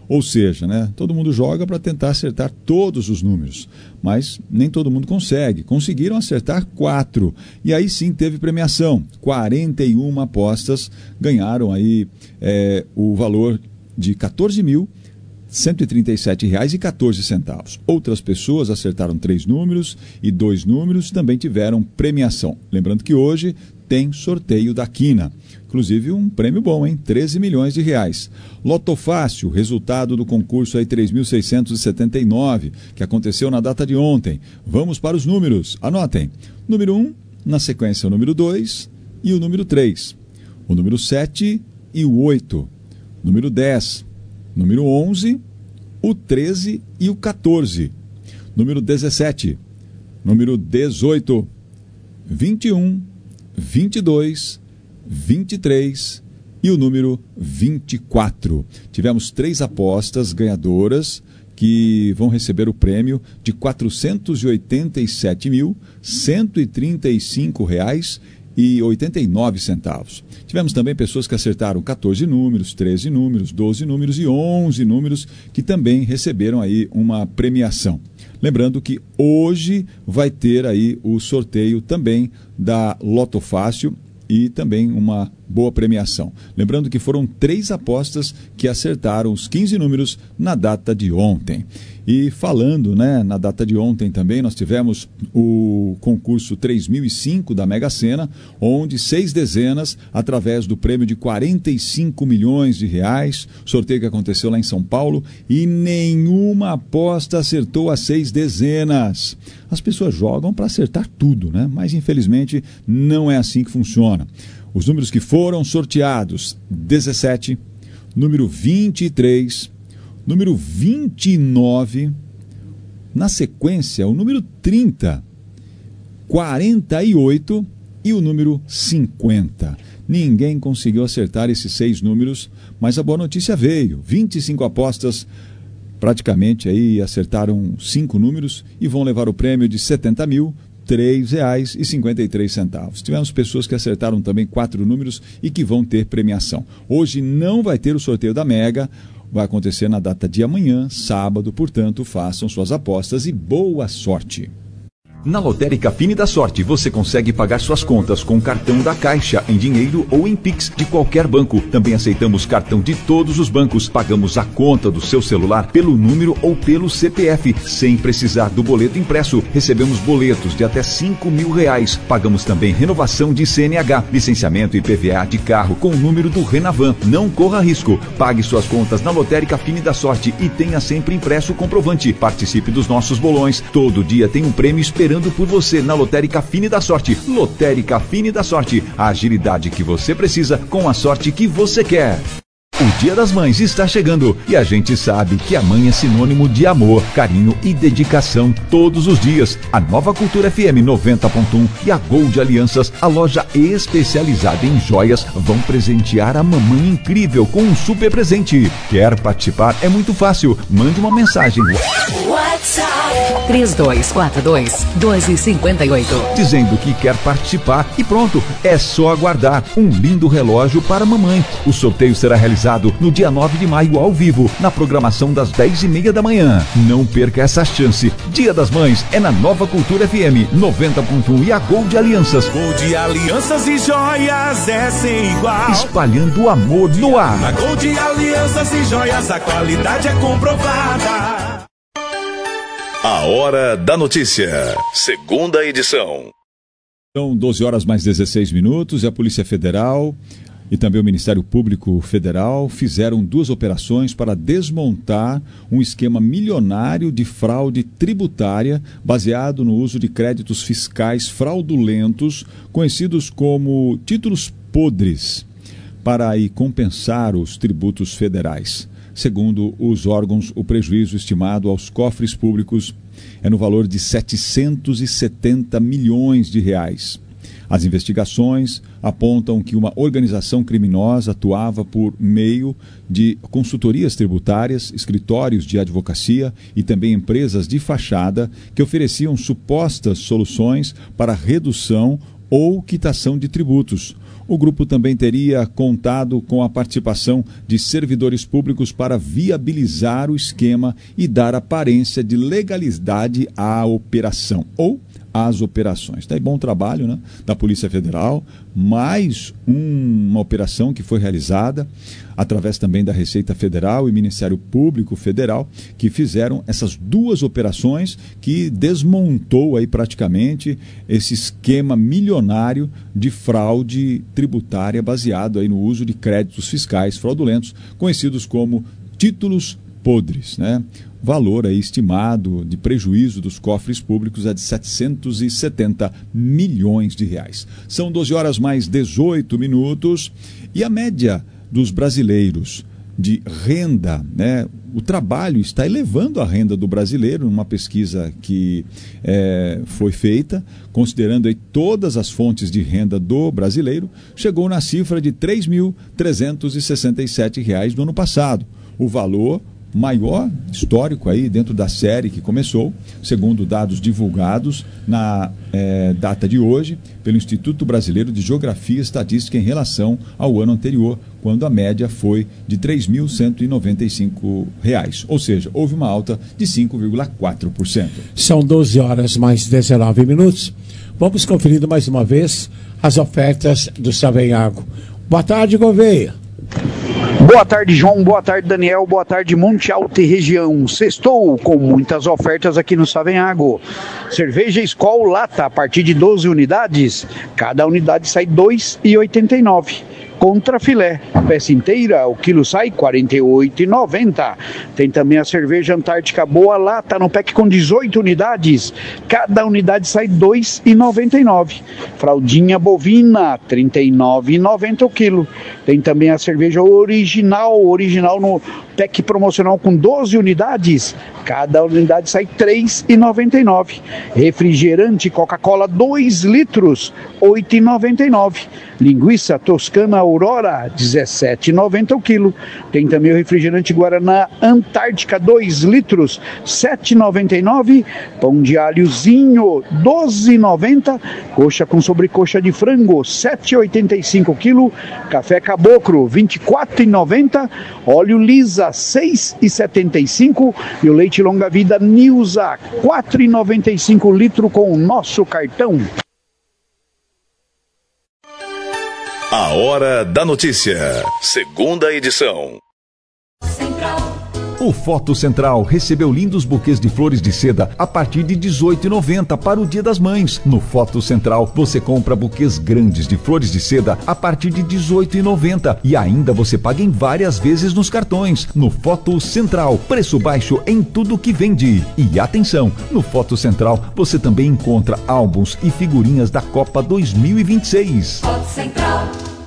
Ou seja, né, todo mundo joga para tentar acertar todos os números, mas nem todo mundo consegue. Conseguiram acertar quatro. E aí sim teve premiação. quarenta e uma apostas ganharam aí é, o valor de quatorze mil cento e trinta e sete reais e quatorze centavos. Outras pessoas acertaram três números e dois números também tiveram premiação. Lembrando que hoje tem sorteio da Quina. Inclusive um prêmio bom, hein? treze milhões de reais. Loto Fácil, resultado do concurso aí três mil seiscentos e setenta e nove, que aconteceu na data de ontem. Vamos para os números. Anotem. Número um, na sequência o número dois e o número três. O número sete e o oito. Número dez. Número onze, o treze e o quatorze. Número dezessete. Número dezoito. vinte e um, vinte e dois, vinte e três e o número vinte e quatro. Tivemos três apostas ganhadoras que vão receber o prêmio de quatrocentos e oitenta e sete mil cento e trinta e cinco reais e oitenta e nove centavos. Tivemos também pessoas que acertaram quatorze números, treze números, doze números e onze números que também receberam aí uma premiação. Lembrando que hoje vai ter aí o sorteio também da Loto Fácil e também uma boa premiação. Lembrando que foram três apostas que acertaram os quinze números na data de ontem. E falando, né, na data de ontem também, nós tivemos o concurso três mil e cinco da Mega Sena, onde seis dezenas, através do prêmio de quarenta e cinco milhões de reais, sorteio que aconteceu lá em São Paulo, e nenhuma aposta acertou as seis dezenas. As pessoas jogam para acertar tudo, né? Mas infelizmente não é assim que funciona. Os números que foram sorteados: dezessete, número vinte e três, número vinte e nove, na sequência o número trinta, quarenta e oito e o número cinquenta. Ninguém conseguiu acertar esses seis números, mas a boa notícia veio. vinte e cinco apostas, praticamente aí acertaram cinco números e vão levar o prêmio de setenta mil três reais e cinquenta e três centavos. Tivemos pessoas que acertaram também quatro números e que vão ter premiação. Hoje não vai ter o sorteio da Mega, vai acontecer na data de amanhã, sábado, portanto, façam suas apostas e boa sorte. Na Lotérica Fine da Sorte, você consegue pagar suas contas com o cartão da Caixa, em dinheiro ou em Pix de qualquer banco. Também aceitamos cartão de todos os bancos. Pagamos a conta do seu celular pelo número ou pelo C P F, sem precisar do boleto impresso. Recebemos boletos de até cinco mil reais. Pagamos também renovação de C N H, licenciamento e I P V A de carro com o número do Renavan. Não corra risco. Pague suas contas na Lotérica Fine da Sorte e tenha sempre impresso o comprovante. Participe dos nossos bolões. Todo dia tem um prêmio esperando por você na Lotérica Fine da Sorte. Lotérica Fine da Sorte, a agilidade que você precisa com a sorte que você quer. O Dia das Mães está chegando e a gente sabe que a mãe é sinônimo de amor, carinho e dedicação todos os dias. A Nova Cultura F M noventa ponto um e a Gold Alianças, a loja especializada em joias, vão presentear a mamãe incrível com um super presente. Quer participar? É muito fácil. Mande uma mensagem. WhatsApp três dois quatro dois, dois cinco oito. Dizendo que quer participar e pronto. É só aguardar um lindo relógio para a mamãe. O sorteio será realizado no dia nove de maio ao vivo, na programação das dez e meia da manhã. Não perca essa chance. Dia das Mães é na Nova Cultura F M noventa ponto um e a Gold Alianças. Gold Alianças e joias é sem igual. Espalhando o amor no ar. Na Gold Alianças e joias a qualidade é comprovada. A Hora da Notícia, segunda edição. São doze horas mais dezesseis minutos e a Polícia Federal e também o Ministério Público Federal fizeram duas operações para desmontar um esquema milionário de fraude tributária baseado no uso de créditos fiscais fraudulentos, conhecidos como títulos podres, para aí compensar os tributos federais. Segundo os órgãos, o prejuízo estimado aos cofres públicos é no valor de setecentos e setenta milhões de reais. As investigações apontam que uma organização criminosa atuava por meio de consultorias tributárias, escritórios de advocacia e também empresas de fachada que ofereciam supostas soluções para redução ou quitação de tributos. O grupo também teria contado com a participação de servidores públicos para viabilizar o esquema e dar aparência de legalidade à operação, ou às operações. Tá aí bom trabalho, né, da Polícia Federal, mais um, uma operação que foi realizada através também da Receita Federal e Ministério Público Federal, que fizeram essas duas operações que desmontou aí praticamente esse esquema milionário de fraude tributária baseado aí no uso de créditos fiscais fraudulentos, conhecidos como títulos podres, né? Valor aí estimado de prejuízo dos cofres públicos é de setecentos e setenta milhões de reais. São doze horas mais dezoito minutos e a média dos brasileiros de renda, né? O trabalho está elevando a renda do brasileiro, numa pesquisa que é, foi feita, considerando aí todas as fontes de renda do brasileiro, chegou na cifra de três mil trezentos e sessenta e sete reais no ano passado. O valor maior histórico aí dentro da série que começou, segundo dados divulgados na é, data de hoje pelo Instituto Brasileiro de Geografia e Estatística em relação ao ano anterior, quando a média foi de três mil cento e noventa e cinco reais, ou seja, houve uma alta de cinco vírgula quatro por cento. São doze horas mais dezenove minutos. Vamos conferir mais uma vez as ofertas do Savenhago. Boa tarde, Gouveia. Boa tarde, João. Boa tarde, Daniel. Boa tarde, Monte Alto e região. Sextou com muitas ofertas aqui no Savenhago. Cerveja Skol Lata a partir de doze unidades. Cada unidade sai dois reais e oitenta e nove centavos. Contra filé, peça inteira, o quilo sai quarenta e oito reais e noventa centavos. Tem também a cerveja Antártica Boa Lata no pack com dezoito unidades. Cada unidade sai dois reais e noventa e nove centavos. Fraldinha bovina, trinta e nove reais e noventa centavos o quilo. Tem também a cerveja original, original no pack promocional com doze unidades. Cada unidade sai três reais e noventa e nove centavos. Refrigerante Coca-Cola dois litros, oito reais e noventa e nove centavos. Linguiça Toscana Aurora, dezessete reais e noventa centavos o quilo. Tem também o refrigerante Guaraná Antártica dois litros, sete reais e noventa e nove centavos. Pão de alhozinho, doze reais e noventa centavos. Coxa com sobrecoxa de frango, sete reais e oitenta e cinco centavos o quilo. Café Caboclo, vinte e quatro reais e noventa centavos. Óleo Lisa, seis reais e setenta e cinco centavos. E o leite longa vida Nilza, quatro reais e noventa e cinco centavos o litro com o nosso cartão. A Hora da Notícia, segunda edição. O Foto Central recebeu lindos buquês de flores de seda a partir de dezoito reais e noventa centavos para o Dia das Mães. No Foto Central você compra buquês grandes de flores de seda a partir de dezoito reais e noventa centavos e ainda você paga em várias vezes nos cartões. No Foto Central, preço baixo em tudo que vende. E atenção, no Foto Central você também encontra álbuns e figurinhas da Copa dois mil e vinte e seis. Foto Central.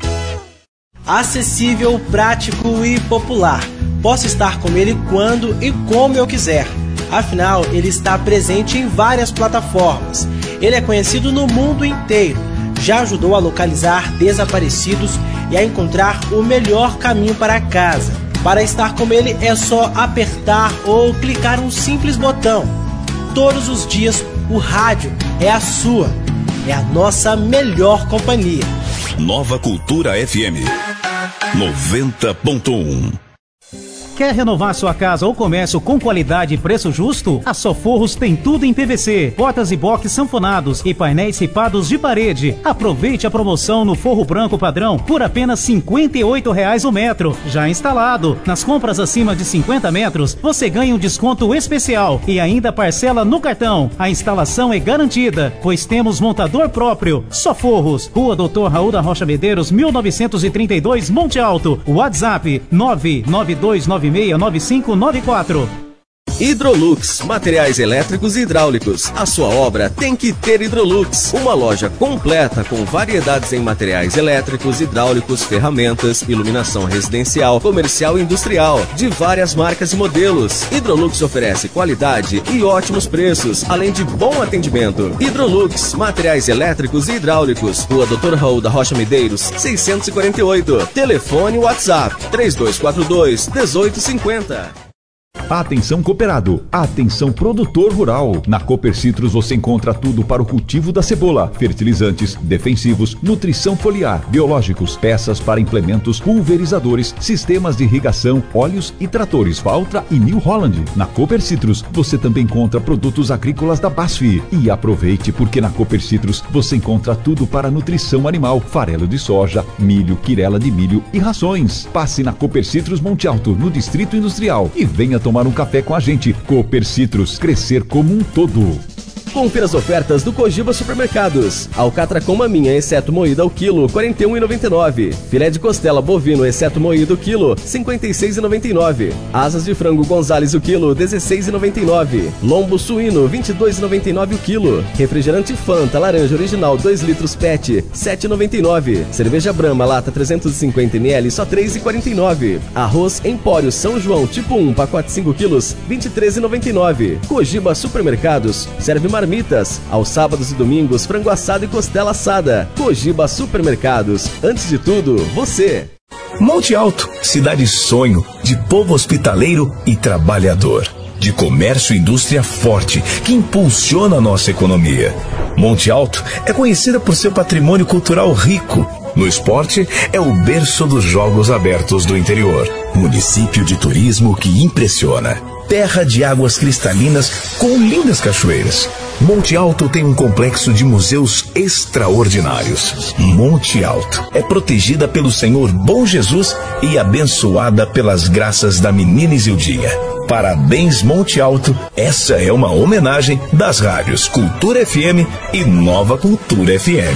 Acessível, prático e popular. Posso estar com ele quando e como eu quiser. Afinal, ele está presente em várias plataformas. Ele é conhecido no mundo inteiro. Já ajudou a localizar desaparecidos e a encontrar o melhor caminho para casa. Para estar com ele é só apertar ou clicar um simples botão. Todos os dias, o rádio é a sua. É a nossa melhor companhia. Nova Cultura F M noventa ponto um. Quer renovar sua casa ou comércio com qualidade e preço justo? A Soforros tem tudo em P V C, portas e box sanfonados e painéis ripados de parede. Aproveite a promoção no forro branco padrão por apenas cinquenta e oito reais o metro, já instalado. Nas compras acima de cinquenta metros, você ganha um desconto especial e ainda parcela no cartão. A instalação é garantida, pois temos montador próprio. Soforros, Rua doutor Raul da Rocha Medeiros, mil novecentos e trinta e dois, Monte Alto. WhatsApp nove nove dois nove seis nove cinco nove quatro. Hidrolux, materiais elétricos e hidráulicos. A sua obra tem que ter Hidrolux. Uma loja completa com variedades em materiais elétricos, hidráulicos, ferramentas, iluminação residencial, comercial e industrial, de várias marcas e modelos. Hidrolux oferece qualidade e ótimos preços, além de bom atendimento. Hidrolux, materiais elétricos e hidráulicos. Rua doutor Raul da Rocha Medeiros, seiscentos e quarenta e oito. Telefone WhatsApp três dois quatro dois, um oito cinco zero. Atenção cooperado, atenção produtor rural. Na Cooper Citrus você encontra tudo para o cultivo da cebola, fertilizantes, defensivos, nutrição foliar, biológicos, peças para implementos, pulverizadores, sistemas de irrigação, óleos e tratores Valtra e New Holland. Na Cooper Citrus você também encontra produtos agrícolas da B A S F. E aproveite porque na Cooper Citrus você encontra tudo para nutrição animal, farelo de soja, milho, quirela de milho e rações. Passe na Cooper Citrus Monte Alto, no Distrito Industrial, e venha tomar um café com a gente. Cooper Citrus, crescer como um todo. Confira as ofertas do Cogiba Supermercados. Alcatra com maminha, exceto moída ao quilo, quarenta e um reais e noventa e nove centavos. Filé de costela bovino, exceto moído, quilo, cinquenta e seis reais e noventa e nove centavos. Asas de frango Gonzales, o quilo, dezesseis reais e noventa e nove centavos. Lombo suíno, vinte e dois reais e noventa e nove centavos o quilo. Refrigerante Fanta, laranja original, dois litros P E T, sete reais e noventa e nove centavos. Cerveja Brahma, lata trezentos e cinquenta mililitros, só três reais e quarenta e nove centavos. Arroz Empório São João, tipo um, pacote cinco quilos, vinte e três reais e noventa e nove centavos. Cogiba Supermercados, serve marmitas. Aos sábados e domingos, frango assado e costela assada. Cogiba Supermercados. Antes de tudo, você. Monte Alto, cidade sonho, de povo hospitaleiro e trabalhador. De comércio e indústria forte, que impulsiona a nossa economia. Monte Alto é conhecida por seu patrimônio cultural rico. No esporte, é o berço dos Jogos Abertos do interior. Município de turismo que impressiona. Terra de águas cristalinas com lindas cachoeiras. Monte Alto tem um complexo de museus extraordinários. Monte Alto é protegida pelo Senhor Bom Jesus e abençoada pelas graças da menina Isildinha. Parabéns, Monte Alto. Essa é uma homenagem das rádios Cultura F M e Nova Cultura F M.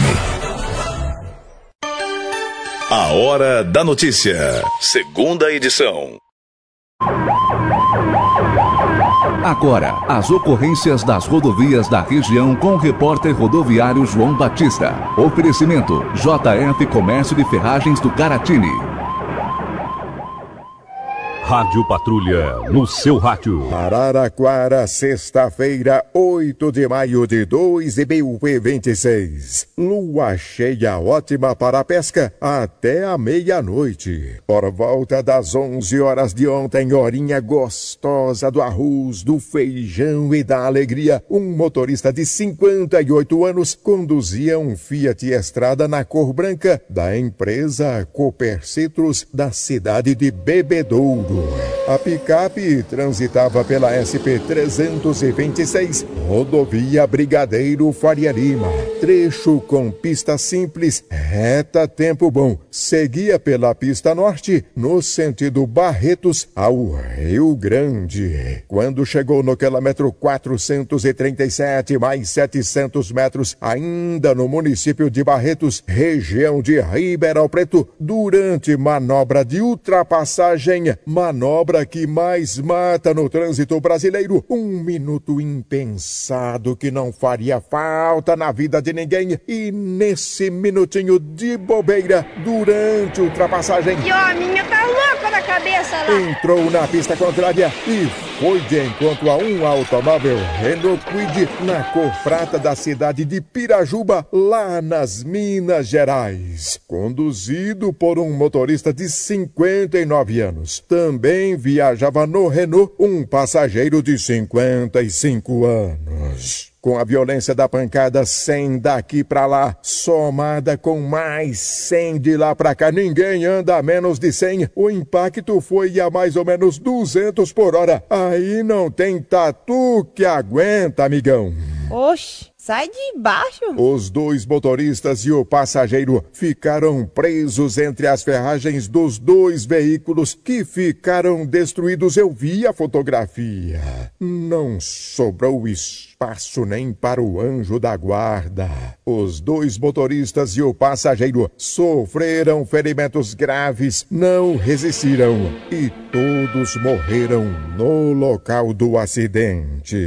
A Hora da Notícia, segunda edição. Agora, as ocorrências das rodovias da região com o repórter rodoviário João Batista. Oferecimento J F Comércio de Ferragens do Caratini. Rádio Patrulha, no seu rádio. Araraquara, sexta-feira, oito de maio de dois mil e vinte e seis. Lua cheia ótima para a pesca até a meia-noite. Por volta das onze horas de ontem, horinha gostosa do arroz, do feijão e da alegria, um motorista de cinquenta e oito anos conduzia um Fiat Estrada na cor branca da empresa Cooper Citrus da cidade de Bebedouro. A picape transitava pela S P trezentos e vinte e seis, rodovia Brigadeiro Faria Lima, trecho com pista simples, reta tempo bom. Seguia pela pista norte, no sentido Barretos ao Rio Grande. Quando chegou no quilômetro quatrocentos e trinta e sete, mais setecentos metros, ainda no município de Barretos, região de Ribeirão Preto, durante manobra de ultrapassagem, manobra que mais mata no trânsito brasileiro, um minuto impensado que não faria falta na vida de ninguém, e nesse minutinho de bobeira, durante a ultrapassagem, E ó, a minha tá louca da cabeça lá. entrou na pista contrária e foi de encontro a um automóvel Renault Kwid na cor prata da cidade de Pirajuba, lá nas Minas Gerais. Conduzido por um motorista de cinquenta e nove anos. Também viajava no Renault um passageiro de cinquenta e cinco anos. Com a violência da pancada cem daqui pra lá, somada com mais cem de lá pra cá, ninguém anda a menos de cem. O impacto foi a mais ou menos duzentos por hora. Aí não tem tatu que aguenta, amigão. Oxe, sai de baixo. Os dois motoristas e o passageiro ficaram presos entre as ferragens dos dois veículos que ficaram destruídos. Eu vi a fotografia. Não sobrou espaço nem para o anjo da guarda. Os dois motoristas e o passageiro sofreram ferimentos graves, não resistiram e todos morreram no local do acidente.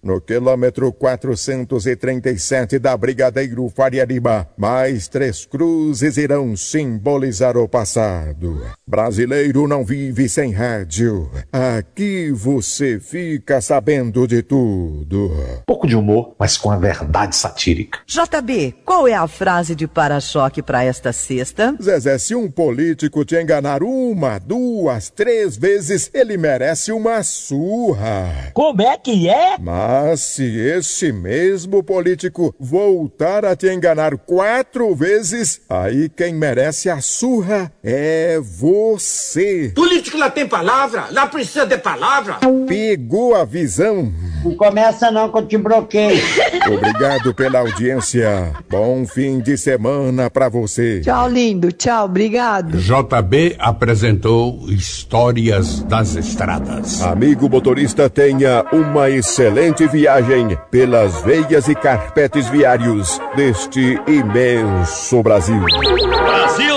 no quilômetro quatrocentos e trinta e sete da Brigadeiro Faria Lima. Mais três cruzes irão simbolizar o passado. Brasileiro não vive sem rádio. Aqui você fica sabendo de tudo. Pouco de humor, mas com a verdade satírica. J B, qual é a frase de para-choque para esta sexta? Zezé, se um político te enganar uma, duas, três vezes, ele merece uma surra. Como é que é? Mas se esse mesmo político voltar a te enganar quatro vezes, aí quem merece a surra é você. Político lá tem palavra, lá precisa de palavra. Pegou a visão? Não começa não que eu te bloqueio. Obrigado pela audiência. Bom fim de semana pra você. Tchau, lindo. Tchau, obrigado. J B apresentou Histórias das Estradas. Amigo motorista, tenha uma excelente viagem pelas veias e carpetes viários deste imenso Brasil. Brasil!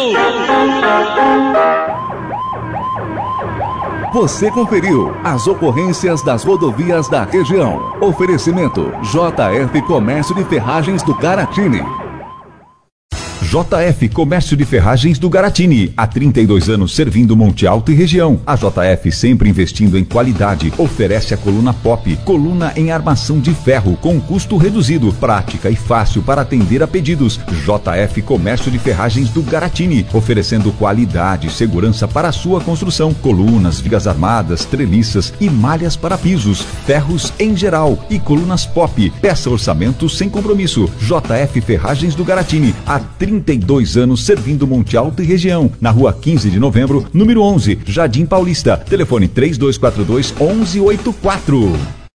Você conferiu as ocorrências das rodovias da região. Oferecimento J F Comércio de Ferragens do Garatini. J F Comércio de Ferragens do Garatini. Há trinta e dois anos servindo Monte Alto e região. A J F sempre investindo em qualidade. Oferece a coluna Pop, coluna em armação de ferro com custo reduzido, prática e fácil para atender a pedidos. J F Comércio de Ferragens do Garatini, oferecendo qualidade e segurança para a sua construção. Colunas, vigas armadas, treliças e malhas para pisos, ferros em geral e colunas Pop. Peça orçamento sem compromisso. J F Ferragens do Garatini. Há trinta e dois anos servindo Monte Alto e região. Na rua quinze de novembro, número onze, Jardim Paulista. Telefone três dois quatro dois, onze oitenta e quatro.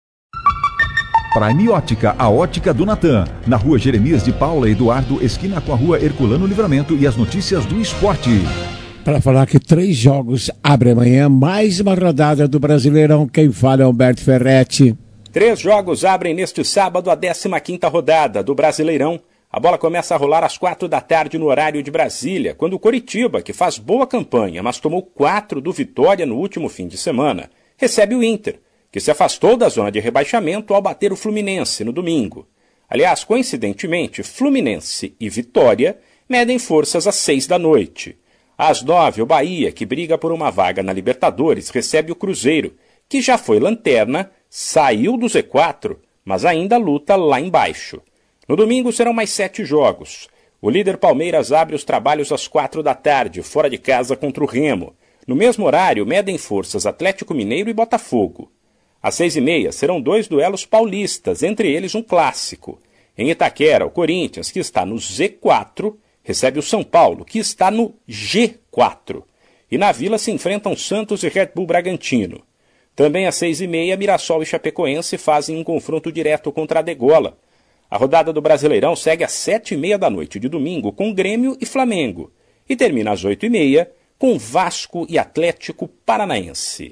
Prime Ótica, a ótica do Natan. Na rua Jeremias de Paula Eduardo, esquina com a rua Herculano Livramento, e as notícias do esporte. Para falar que três jogos abrem amanhã, mais uma rodada do Brasileirão. Quem fala é Humberto Ferretti. Três jogos abrem neste sábado a décima quinta rodada do Brasileirão. A bola começa a rolar às quatro da tarde no horário de Brasília, quando o Coritiba, que faz boa campanha, mas tomou quatro do Vitória no último fim de semana, recebe o Inter, que se afastou da zona de rebaixamento ao bater o Fluminense no domingo. Aliás, coincidentemente, Fluminense e Vitória medem forças às seis da noite. Às nove, o Bahia, que briga por uma vaga na Libertadores, recebe o Cruzeiro, que já foi lanterna, saiu do Z quatro, mas ainda luta lá embaixo. No domingo serão mais sete jogos. O líder Palmeiras abre os trabalhos às quatro da tarde, fora de casa contra o Remo. No mesmo horário, medem forças Atlético Mineiro e Botafogo. Às seis e meia serão dois duelos paulistas, entre eles um clássico. Em Itaquera, o Corinthians, que está no Z quatro, recebe o São Paulo, que está no G quatro. E na Vila se enfrentam Santos e Red Bull Bragantino. Também às seis e meia, Mirassol e Chapecoense fazem um confronto direto contra a Degola. A rodada do Brasileirão segue às sete e meia da noite de domingo com Grêmio e Flamengo e termina às oito e meia com Vasco e Atlético Paranaense.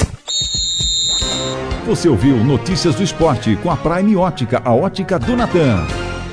Você ouviu Notícias do Esporte com a Prime Ótica, a ótica do Natan.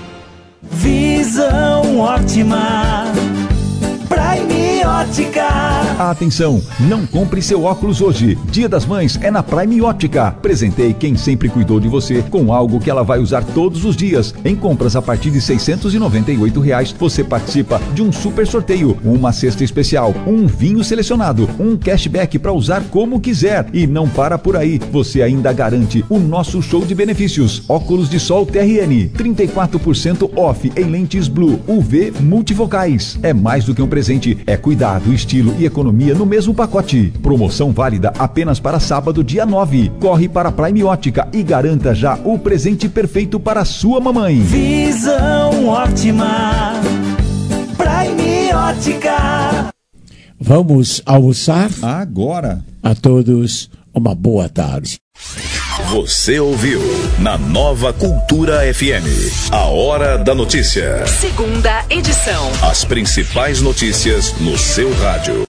Visão ótima, Prime Ótica. Atenção, não compre seu óculos hoje. Dia das Mães é na Prime Ótica. Presentei quem sempre cuidou de você com algo que ela vai usar todos os dias. Em compras a partir de seiscentos e noventa e oito reais, você participa de um super sorteio, uma cesta especial, um vinho selecionado, um cashback para usar como quiser. E não para por aí, você ainda garante o nosso show de benefícios. Óculos de sol T R N, trinta e quatro por cento off em lentes Blue U V multifocais. É mais do que um presente, é cuidado, estilo e economia no mesmo pacote. Promoção válida apenas para sábado, dia nove. Corre para a Prime Ótica e garanta já o presente perfeito para a sua mamãe. Visão ótima, Prime Ótica. Vamos almoçar? Agora. A todos, uma boa tarde. Você ouviu na Nova Cultura F M, a Hora da Notícia. Segunda edição. As principais notícias no seu rádio.